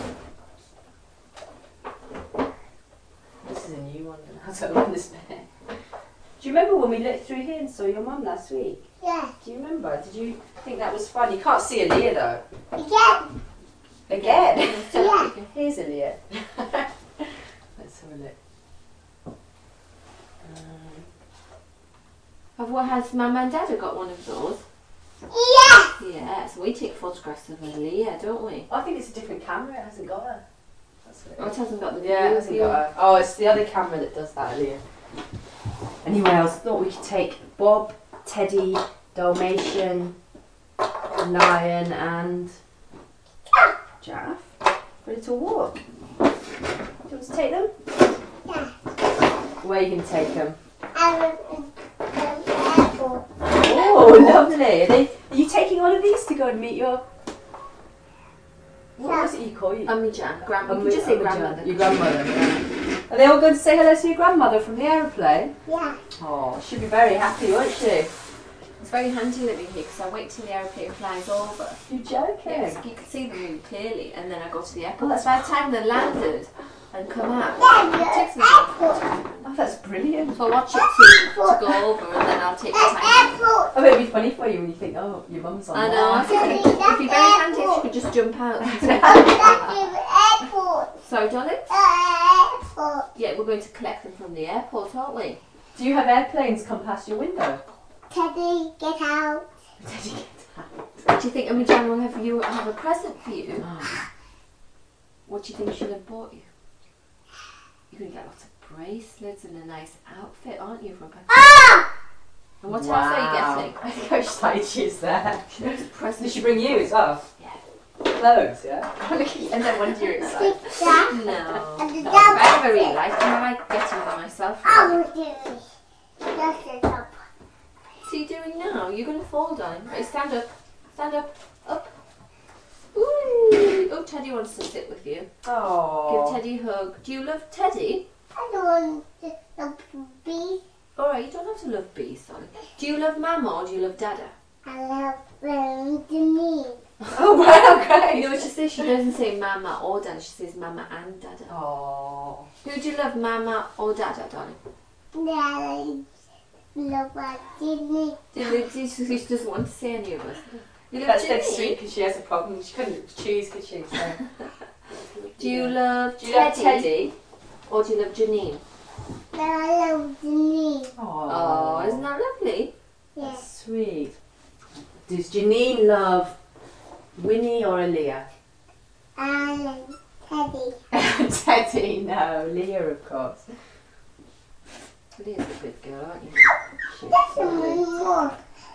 C: goes. This is a new one. I don't know this bit. Do you remember when we looked through here and saw your mum last week?
B: Yeah.
C: Do you remember? Did you think that was fun? You can't see Aaliyah though.
B: Again.
C: Again?
B: Yeah.
C: Here's Aaliyah. Let's have a look. Um,
A: Have what has Mum and Dad got one of those?
B: Yeah.
A: Yeah, so we take photographs of Aaliyah, don't we?
C: I think it's a different camera. It hasn't got her. That's what it
A: Oh, it
C: is.
A: hasn't got the
C: Yeah, it
A: view
C: hasn't
A: view.
C: got her. Oh, it's the other camera that does that, Aaliyah. Anyway, I was thought we could take Bob, Teddy, Dalmatian, Lion, and Giraffe for a little walk. Do you want to take them?
B: Yeah.
C: Where are you going to take them?
B: I was at the airport.
C: Oh, lovely. Are, they, are you taking all of these to go and meet your... What was it you call you?
A: Ummi Jan, grandma. You
C: Ummi-
A: can just say
C: Ummi Jan.
A: grandmother.
C: Your grandmother, yeah. Are they all going to say hello to your grandmother from the aeroplane?
B: Yeah.
C: Oh, she'll be very happy, won't she?
A: It's very handy living here because I wait till the aeroplane flies over.
C: You're joking.
A: Yes, you can see them really clearly, and then I go to the airport.
C: Oh, that's
A: By the time they landed and come out,
B: Yeah,
A: it takes
B: the
A: me about
B: airport.
C: Oh, that's brilliant.
A: So I watch it to, to go over, and then I'll take the
B: At
A: time.
B: airport.
C: Oh, it'd be funny for you when you think, oh, your mum's on
A: I
C: there.
A: know. I think it'd, it'd be very handy if you could just jump out. And take
B: That's the airport.
A: Sorry, darling.
B: Airport.
A: Yeah, we're going to collect them from the airport, aren't we?
C: Do you have airplanes come past your window?
B: Teddy, get out.
C: Did you get that?
A: Do you think Ummi Jan will have you have a present for you? What do you think she'll have bought you? You're going to get lots of bracelets and a nice outfit, aren't you, from Pakistan?
B: Ah!
A: And what else are you getting?
C: I think how excited she is there.
A: She knows a present.
C: Did she bring you as well?
A: Yeah.
C: Clothes, yeah?
A: And then when you're excited.
B: That.
A: No.
B: And the
A: No,
B: double.
A: very, very light. And I like getting them myself.
B: I will do it. That's the top.
A: What are you doing now? You're going to fall down. Right, stand up. Stand up. Up. Ooh. Oh, Teddy wants to sit with you.
C: Oh.
A: Give Teddy a hug. Do you love Teddy?
B: I don't want to love bees.
A: Alright, you don't have to love bees, darling. Do you love Mama or do you love Dada?
B: I love um, Denise.
C: Oh, right, okay.
A: You know what she says? She doesn't say Mama or Dada, she says Mama and Dada.
C: Oh.
A: Who do you love, Mama or Dada, darling?
B: I love Denise.
A: She she doesn't want to say any of us. You love
C: That's dead
A: Ginny?
C: sweet because she has a problem. She couldn't choose, could she? So.
A: Do you love
C: Do you love
A: Teddy?
C: Teddy?
A: Or do you love Janine?
B: I love Denise.
A: Oh, isn't that lovely?
B: Yes.
C: That's sweet. Does Janine love Winnie or Aaliyah?
B: I love Teddy.
C: Teddy, no. Leah, of course.
A: Leah's a good girl, aren't you?
C: She's
B: That's
C: lovely.
B: one more.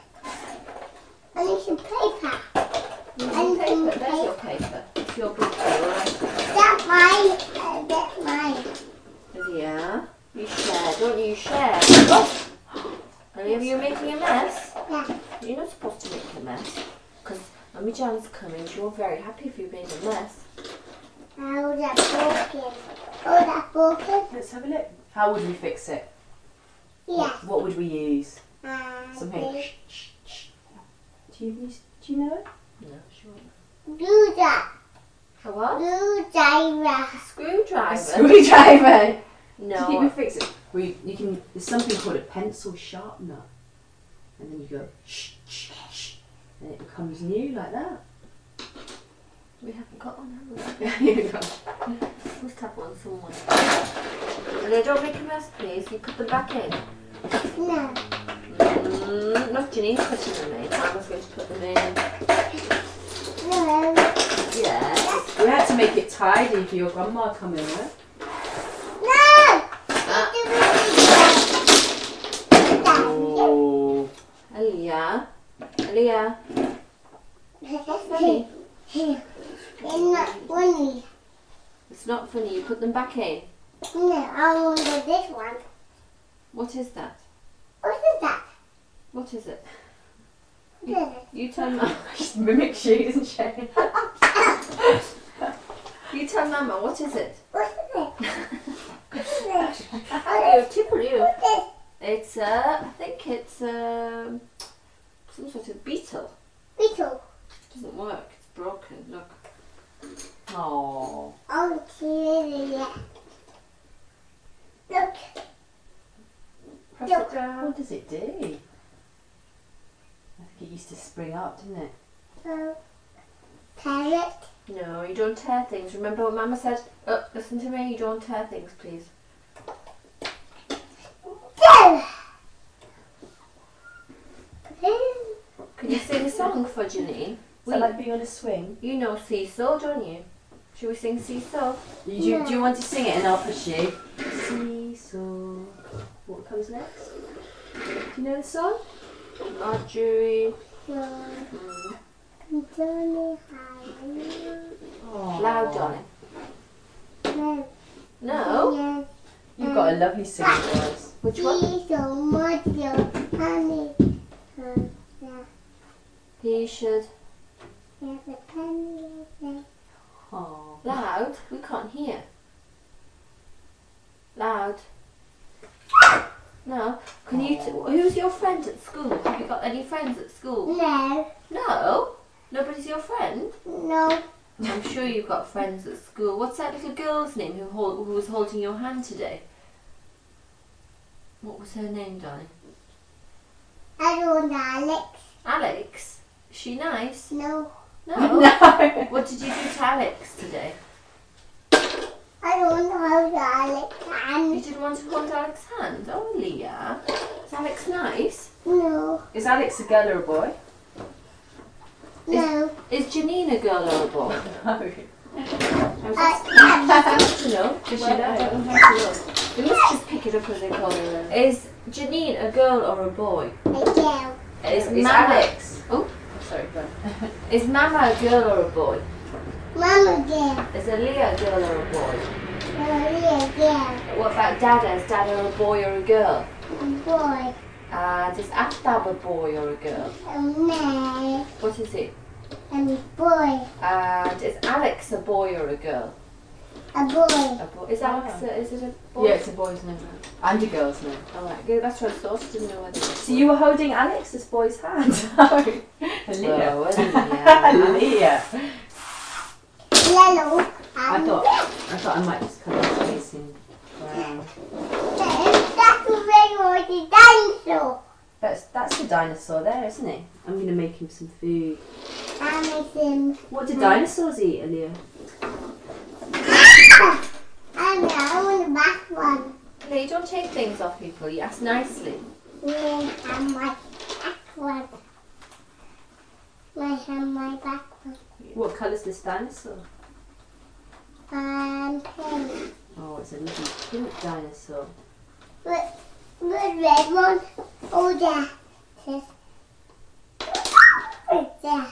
B: I need some paper.
A: Mm, paper, there's your paper. It's your book, alright?
B: That's mine. Uh, that's mine.
A: Yeah. You share, don't you? You share. Oh! Are you making a mess?
B: Yeah.
A: You're not supposed to make a mess. Because Mummy Jan's coming. You're very happy if you made a mess.
B: Oh, that's broken. Oh, that's broken.
C: Let's have a look. How would we fix it?
B: Yeah.
C: What, what would we use?
B: Uh,
C: Something.
B: this.
C: Shh, shh, shh. Do you, use- do you know it?
A: No, sure.
B: Glue that.
A: A what?
B: Glue driver.
A: A screwdriver.
C: A screwdriver. Do you think we
A: No.
C: fix it? We, you can. There's something called a pencil sharpener, and then you go shh, shh, shh, and it becomes new like that.
A: We haven't got one, have we?
C: You go,
A: Must have one somewhere. And they don't make a mess, please. You put them back in.
B: No.
A: Mm, not Janine's putting them in. Mama's going to put them in.
B: No.
A: Yes.
C: we had to make it tidy for your grandma coming, huh?
B: No.
A: Ah.
C: Oh.
A: Aliyah. Aliyah. Funny.
B: It's not funny.
A: It's not funny. You put them back in.
B: No, I want this one.
A: What is that?
B: What is that?
A: What is it?
B: What is it?
A: You tell Mama.
C: She mimics you, doesn't she?
A: You tell Mama. What is it?
B: What is it? What is it?
A: Oh, tickle you.
B: What is
A: It's uh, I think it's um, some sort of beetle.
B: it? Beetle.
A: It doesn't work. It's broken. Look.
C: Oh.
B: Oh, yeah. Look.
A: Press
B: Look.
A: it down.
C: What does it do? I think it used to spring up, didn't it?
B: Oh. Parrot.
A: No, you don't tear things. Remember what Mama said? Oh, listen to me. You don't tear things, please.
B: Go.
A: Can you sing a song for Janine?
C: Is that like being on a swing?
A: You know Seesaw, don't you? Should we sing Seesaw?
C: You, do, you, do you want to sing it and I'll push you? Seesaw. What comes next? Do you know the song?
A: Marjorie.
B: So,
A: Mm.
B: Johnny High.
C: Oh.
A: Loud, darling.
B: No.
A: No.
B: Yes.
C: You've got a lovely singing voice.
A: Which one?
B: He's so much honey. Uh, yeah.
A: He should.
B: There's a penny there.
C: Oh.
A: Loud? We can't hear. Loud. No. Can you? T- who's your friend at school? Have you got any friends at school?
B: No.
A: No. Nobody's your friend.
B: No.
A: I'm sure you've got friends at school. What's that little girl's name who hold, who was holding your hand today? What was her name, darling?
B: I don't want Alex.
A: Alex. Is she nice?
B: No.
A: No.
C: No.
A: What did you do to Alex today?
B: I don't want Alex.
A: You
B: And
A: didn't want to hold Alex's hand? Oh, Leah. Is Alex nice?
B: no.
C: Is Alex a girl or a boy?
B: No.
A: Is Janine a girl or a boy?
C: No.
A: I was
B: I,
A: asking to know.
C: Does she
A: Well,
C: know?
A: I don't know how to know. We must just pick it up as they call her. Is Janine a girl or a boy?
B: I do.
A: Is,
C: Is
A: Mama,
C: Alex?
A: Oh,
C: Sorry, go on.
A: is Mama a girl or a boy?
B: Mama girl.
A: Is Aaliyah a girl or a boy?
B: Maria girl.
A: What about Dada? Is Dada a boy or a girl?
B: Boy.
A: And is Aftab a boy or a girl?
B: A man.
A: What is he?
B: And boy.
A: And is Alex a boy or a girl?
B: A boy.
A: A boy. Is Alex?
C: Ah.
A: A, is it a boy?
C: Yeah, it's a boy's name. And a girl's name.
A: All right. Good. That's what I thought. I didn't know whether.
C: So you were holding Alex's boy's hand?
A: Oh,
C: Leah.
A: well,
C: Leah.
B: Yellow.
C: I
B: And
C: thought I thought I might just colour his face in brown.
B: that's a red the dinosaur.
C: That's that's the dinosaur there, isn't it? I'm gonna make him some food.
B: I make him.
C: What do dinosaurs eat, Aaliyah?
B: I'm I want the back one.
A: No, you don't take things off people. You ask nicely.
B: Yeah, and my back one. My and my back one.
C: What colour's this dinosaur?
B: Um, pink.
C: Oh, it's a lovely pink dinosaur.
B: But the red one. Oh, there. It is. Right there.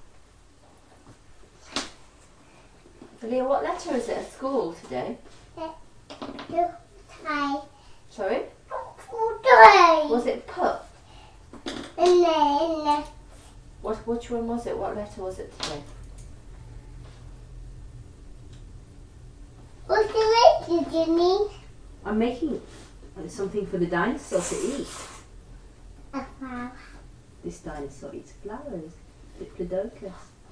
A: Leah, what letter is it at school today?
B: Two, three.
A: Sorry?
B: Two, three.
A: Was it P?
B: In there, in there.
A: What? Which one was it? What letter was it today?
B: What's the red did you need?
C: I'm making something for the dinosaur to eat.
B: A flower.
C: This dinosaur eats flowers. Diplodocus.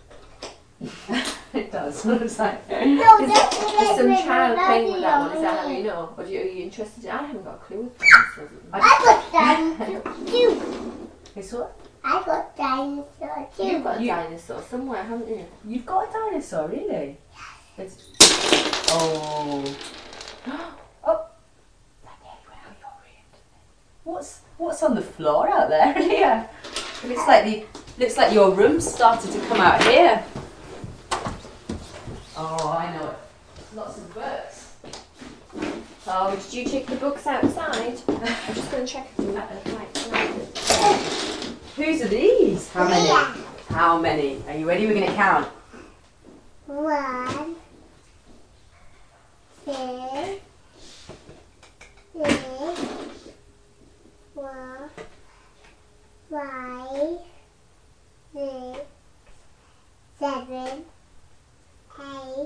C: It does. It's like,
B: No,
A: Is,
B: that's the
A: is
B: red
A: some
B: red
A: child
B: red
A: playing with that one?
B: red
A: Is that how
B: red.
A: you know? Or do you, are you interested? I haven't got a clue with dinosaurs.
B: I got dinosaur too.
C: it's what?
B: I got dinosaur too.
A: You've got a
C: You-
A: dinosaur somewhere, haven't you?
C: You've got a dinosaur, really? It's... Oh. Oh. That nearly went out your ear. What's what's on the floor out there, Leah? It looks like the looks like your room's started to come out here. Oh, I know it. Lots of books.
A: Oh, did you check the books outside? I'm just going to check if the right.
C: Whose are these? How many?
B: Yeah.
C: How many? Are you ready? We're going to count.
B: One, two, three, four, five, six, seven, eight,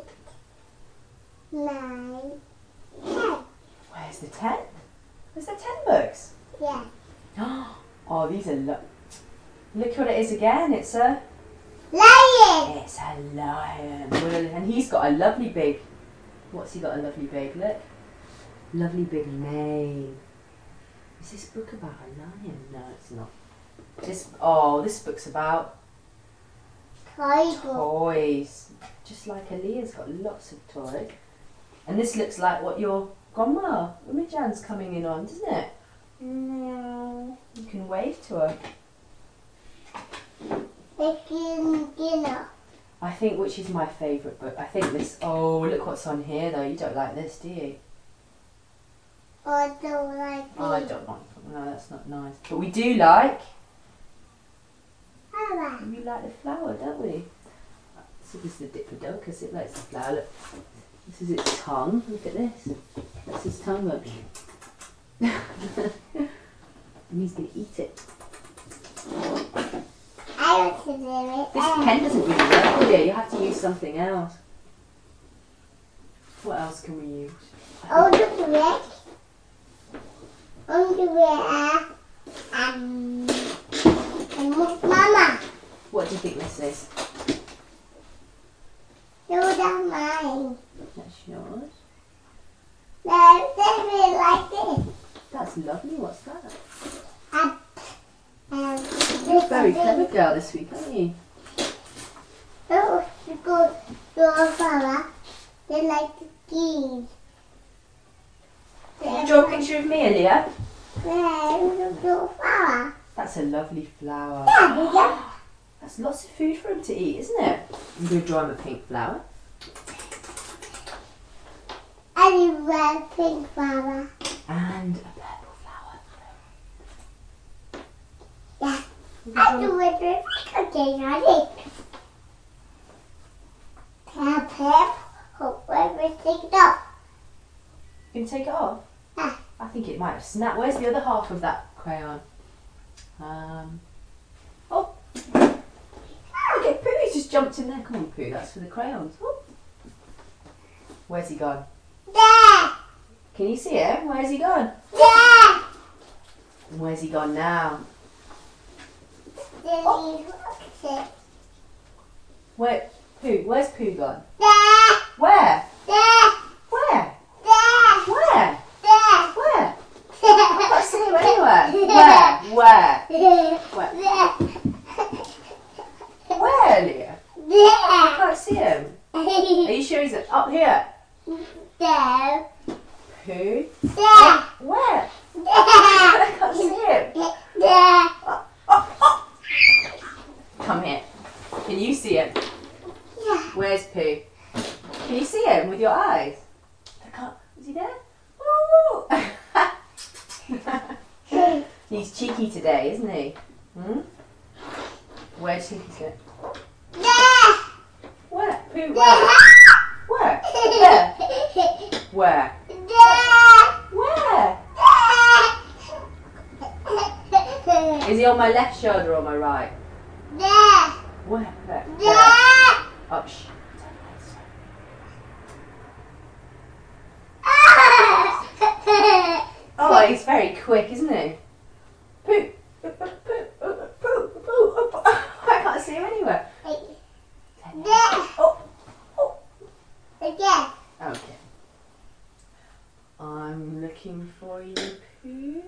B: nine, ten.
C: Where's the ten? Where's the ten books?
B: Yeah.
C: Oh, these are lo- look what it is again. It's a
B: Lion.
C: it's a lion, Well, and he's got a lovely big. What's he got? A lovely big look. Lovely big mane. Is this book about a lion? No, it's not. This oh, this book's about
B: Tiger.
C: toys. Just like Aaliyah's got lots of toys. And this looks like what your grandma, Imogen's coming in on, doesn't it?
B: No.
C: You can wave to her.
B: Chicken dinner.
C: I think which is my favourite book. I think this. Oh, look what's on here though. You don't like this, do you?
B: I don't like
C: Oh, I
B: it.
C: don't like. No, that's not nice. But we do like.
B: I like
C: We like the flower, don't we? So this is the Diplodocus. It likes the flower. Look. This is its tongue. Look at this. That's its tongue. Look. And he's going to eat it.
B: I want to do it.
C: This pen doesn't really work, do you? You have to use something else. What else can we use?
B: Oh, look at it. Underwear. Um, and look, Mama.
C: What do you think this is?
B: No, that's mine.
C: That's yours.
B: No, that's it like this.
C: That's lovely. What's that?
B: Um, um,
C: You're a
B: this
C: very
B: is
C: clever
B: it.
C: girl this week, aren't you?
B: Oh, you go to a flower. They like the skis.
C: Can you draw a picture of me, Aaliyah?
B: Yeah, you go to a flower.
C: That's a lovely flower.
B: Yeah, yeah.
C: That's lots of food for him to eat, isn't it? I'm going to draw him a pink flower.
B: And you wear pink flower.
C: And a purple flower.
B: Yeah. I do it with cooking on it. Tap, tap. Hope everything up.
C: You can take it off?
B: Ah.
C: I think it might have snapped. Where's the other half of that crayon? Um. Oh. Okay, Pooh just jumped in there. Come on, Pooh. That's for the crayons. Oh. Where's he gone?
B: There.
C: Can you see him? Where's he gone?
B: There.
C: And where's he gone now?
B: Oh.
C: Where? Pooh? Where's Pooh gone?
B: There.
C: Where?
B: There.
C: Where?
B: There.
C: Where?
B: There.
C: Where? I can't see him anywhere. Where? Where? Where? Where, Leah? I can't see him. Are you sure he's up here?
B: There.
C: Pooh?
B: There.
C: Where?
B: There.
C: I can't see him.
B: There.
C: Come here. Can you see him?
B: Yeah.
C: Where's Pooh? Can you see him with your eyes? I can't. Is he there? Ooh. He's cheeky today, isn't he? Hmm? Where's he?
B: There.
C: Where? Pooh? Where? Where? There. Where? Where? Is he on my left shoulder or my right?
B: There.
C: Where? There.
B: There.
C: There. Oh, shh. Oh, he's very quick, isn't he? Pooh. Pooh. Pooh. Pooh. Pooh. Pooh. I can't see him anywhere.
B: There.
C: Oh. Oh.
B: There.
C: Okay. I'm looking for you, Pooh.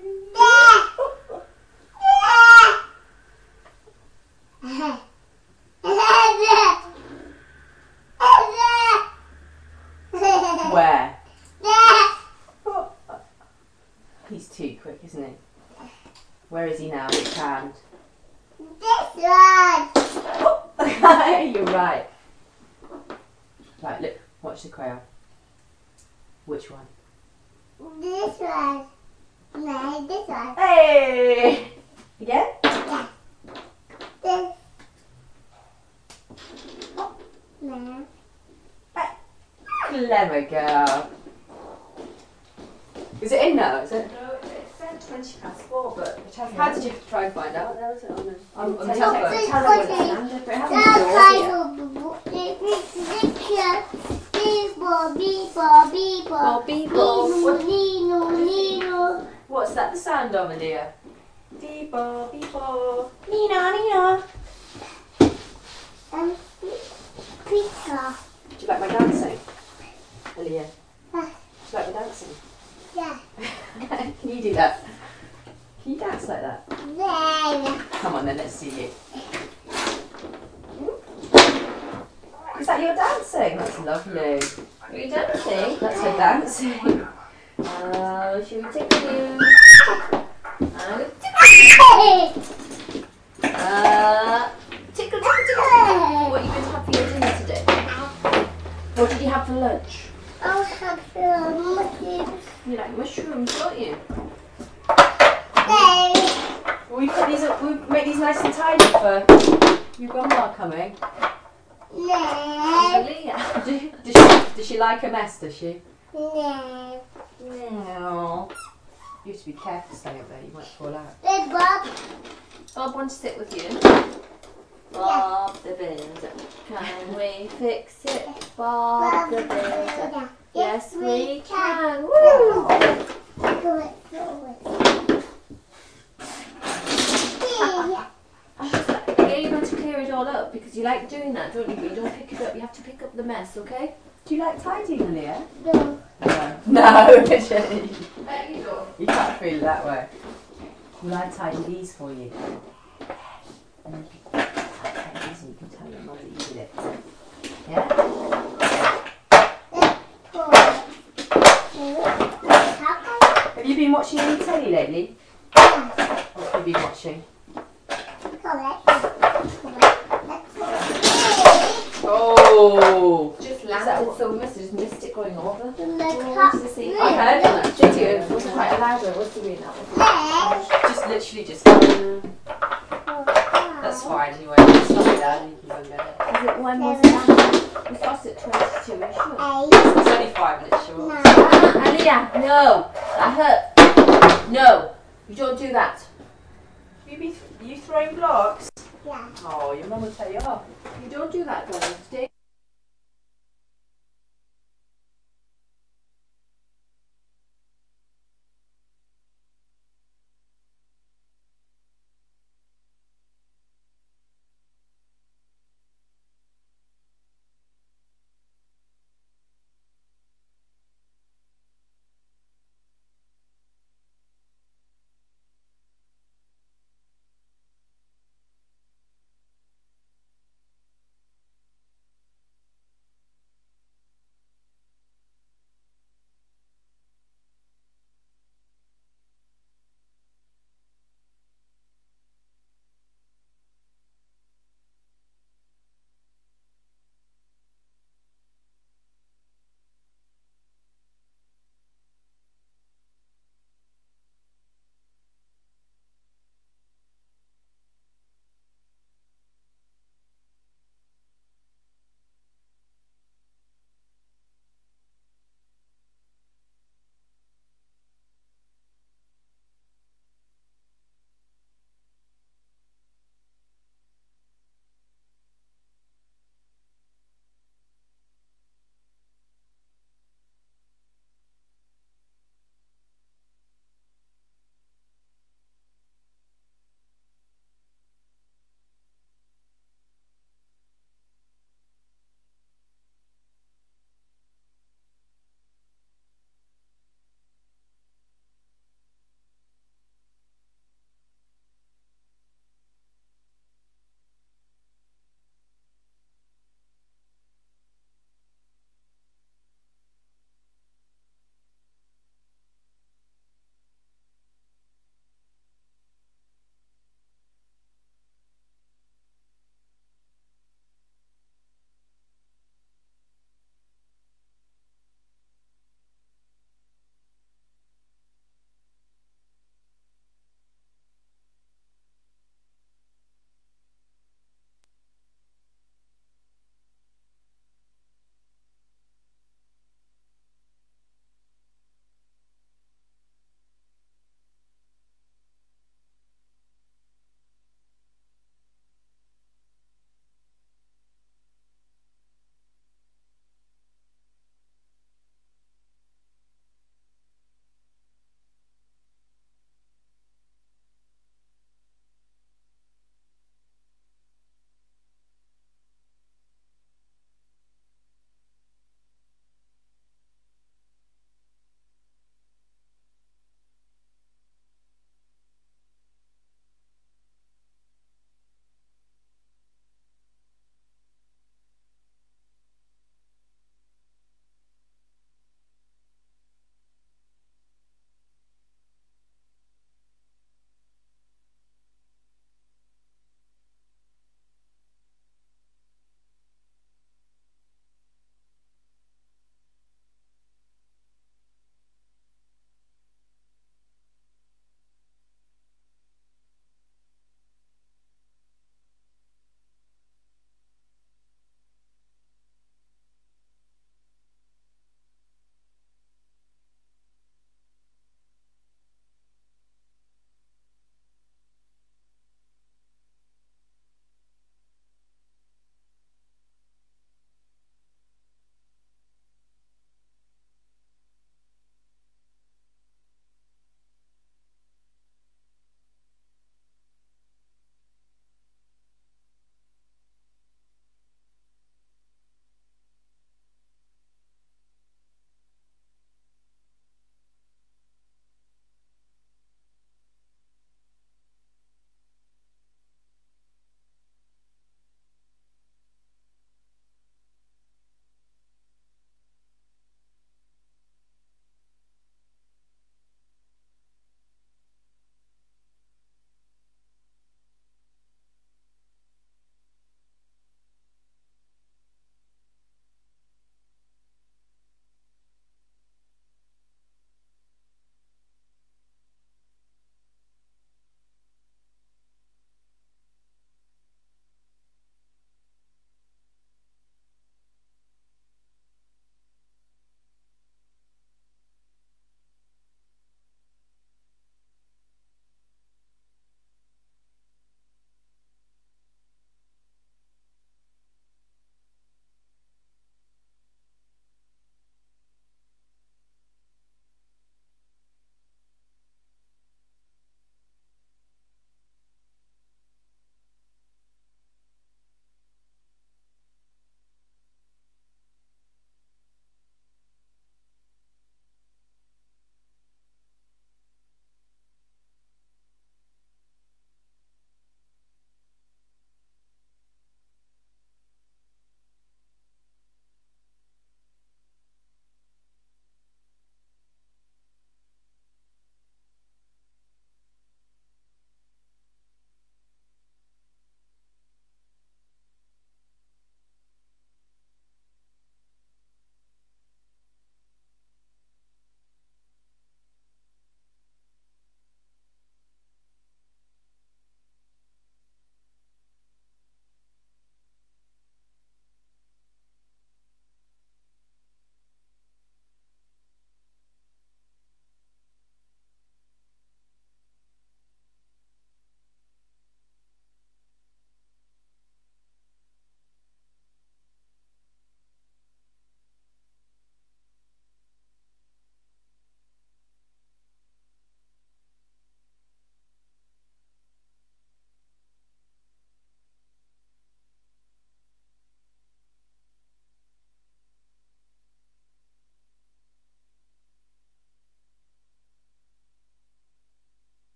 C: Where? Oh. He's too quick, isn't he? Where is he now? Which hand?
B: This one.
C: Oh. You're right. Right, look. Watch the crayon. Which one?
B: This one. No, this one.
C: Hey! Again?
B: Yeah. This. No.
C: Clever girl. Is it in now? Is it?
A: No, it said twenty past four, but it hasn't.
C: How did you try and find out? There was it on the
A: On
C: on
A: the
C: the
A: telephone.
C: telephone.
A: Telephone stand, but it hasn't been yours yet. What's that the sound of, Aaliyah? Beep-bo, beep-bo. Nina, Nina.
B: Um, pizza.
C: Do you like my dancing? Aaliyah?
B: Uh,
C: Do you like my dancing?
B: yeah.
C: Can you do that? Can you dance like that?
B: There.
C: Come on then, let's see you. Is that your dancing? That's lovely.
A: Are you dancing?
C: That's her dancing.
A: Oh, should we take you? Uh, uh, tickle, tickle, tickle. What are you going to have for your dinner today? What did you have for lunch?
B: I'll have some mushrooms.
A: You like mushrooms, don't you?
B: There.
C: Will we put these up, we'll make these nice and tidy for your grandma coming.
B: No.
A: Aaliyah.
C: Does she, does she, does she like a mess, does she?
B: No.
C: No. You have to be careful staying up there, you might fall out.
B: Red Bob.
A: Bob wants to sit with you. Bob the Builder. Can we fix it? Bob the Builder. Yes, we can. Woo!
B: Go it, go it. Yeah.
A: Yeah, you're going to clear it all up because you like doing that, don't you? But you don't pick it up. You have to pick up the mess, okay?
C: Do you like tidying, Leah?
B: No.
C: No. No, Jenny.
A: There you go.
C: You can't feel that way. Will I tidy these for you? And then you can tidy these and you can tell your mum that you did it. Yeah? Have you been watching any telly lately? What have you been watching? Oh!
A: Just landed, so we must have just missed it going over.
B: Look
A: Does it see?
C: I heard that.
A: Did you? It was quite a loud one. What's the mean that one?
C: Just literally just. That's fine anyway. It's not bad. You can go get it.
A: Is it one more time? We lost it twenty-two, are you sure?
C: It's only five minutes short.
A: Ah, Aaliyah, no! That hurt. No! You don't do that.
C: You be th- you throwing blocks?
B: Yeah.
C: Oh, your mum will tell you off.
A: You don't do that, darling. Stay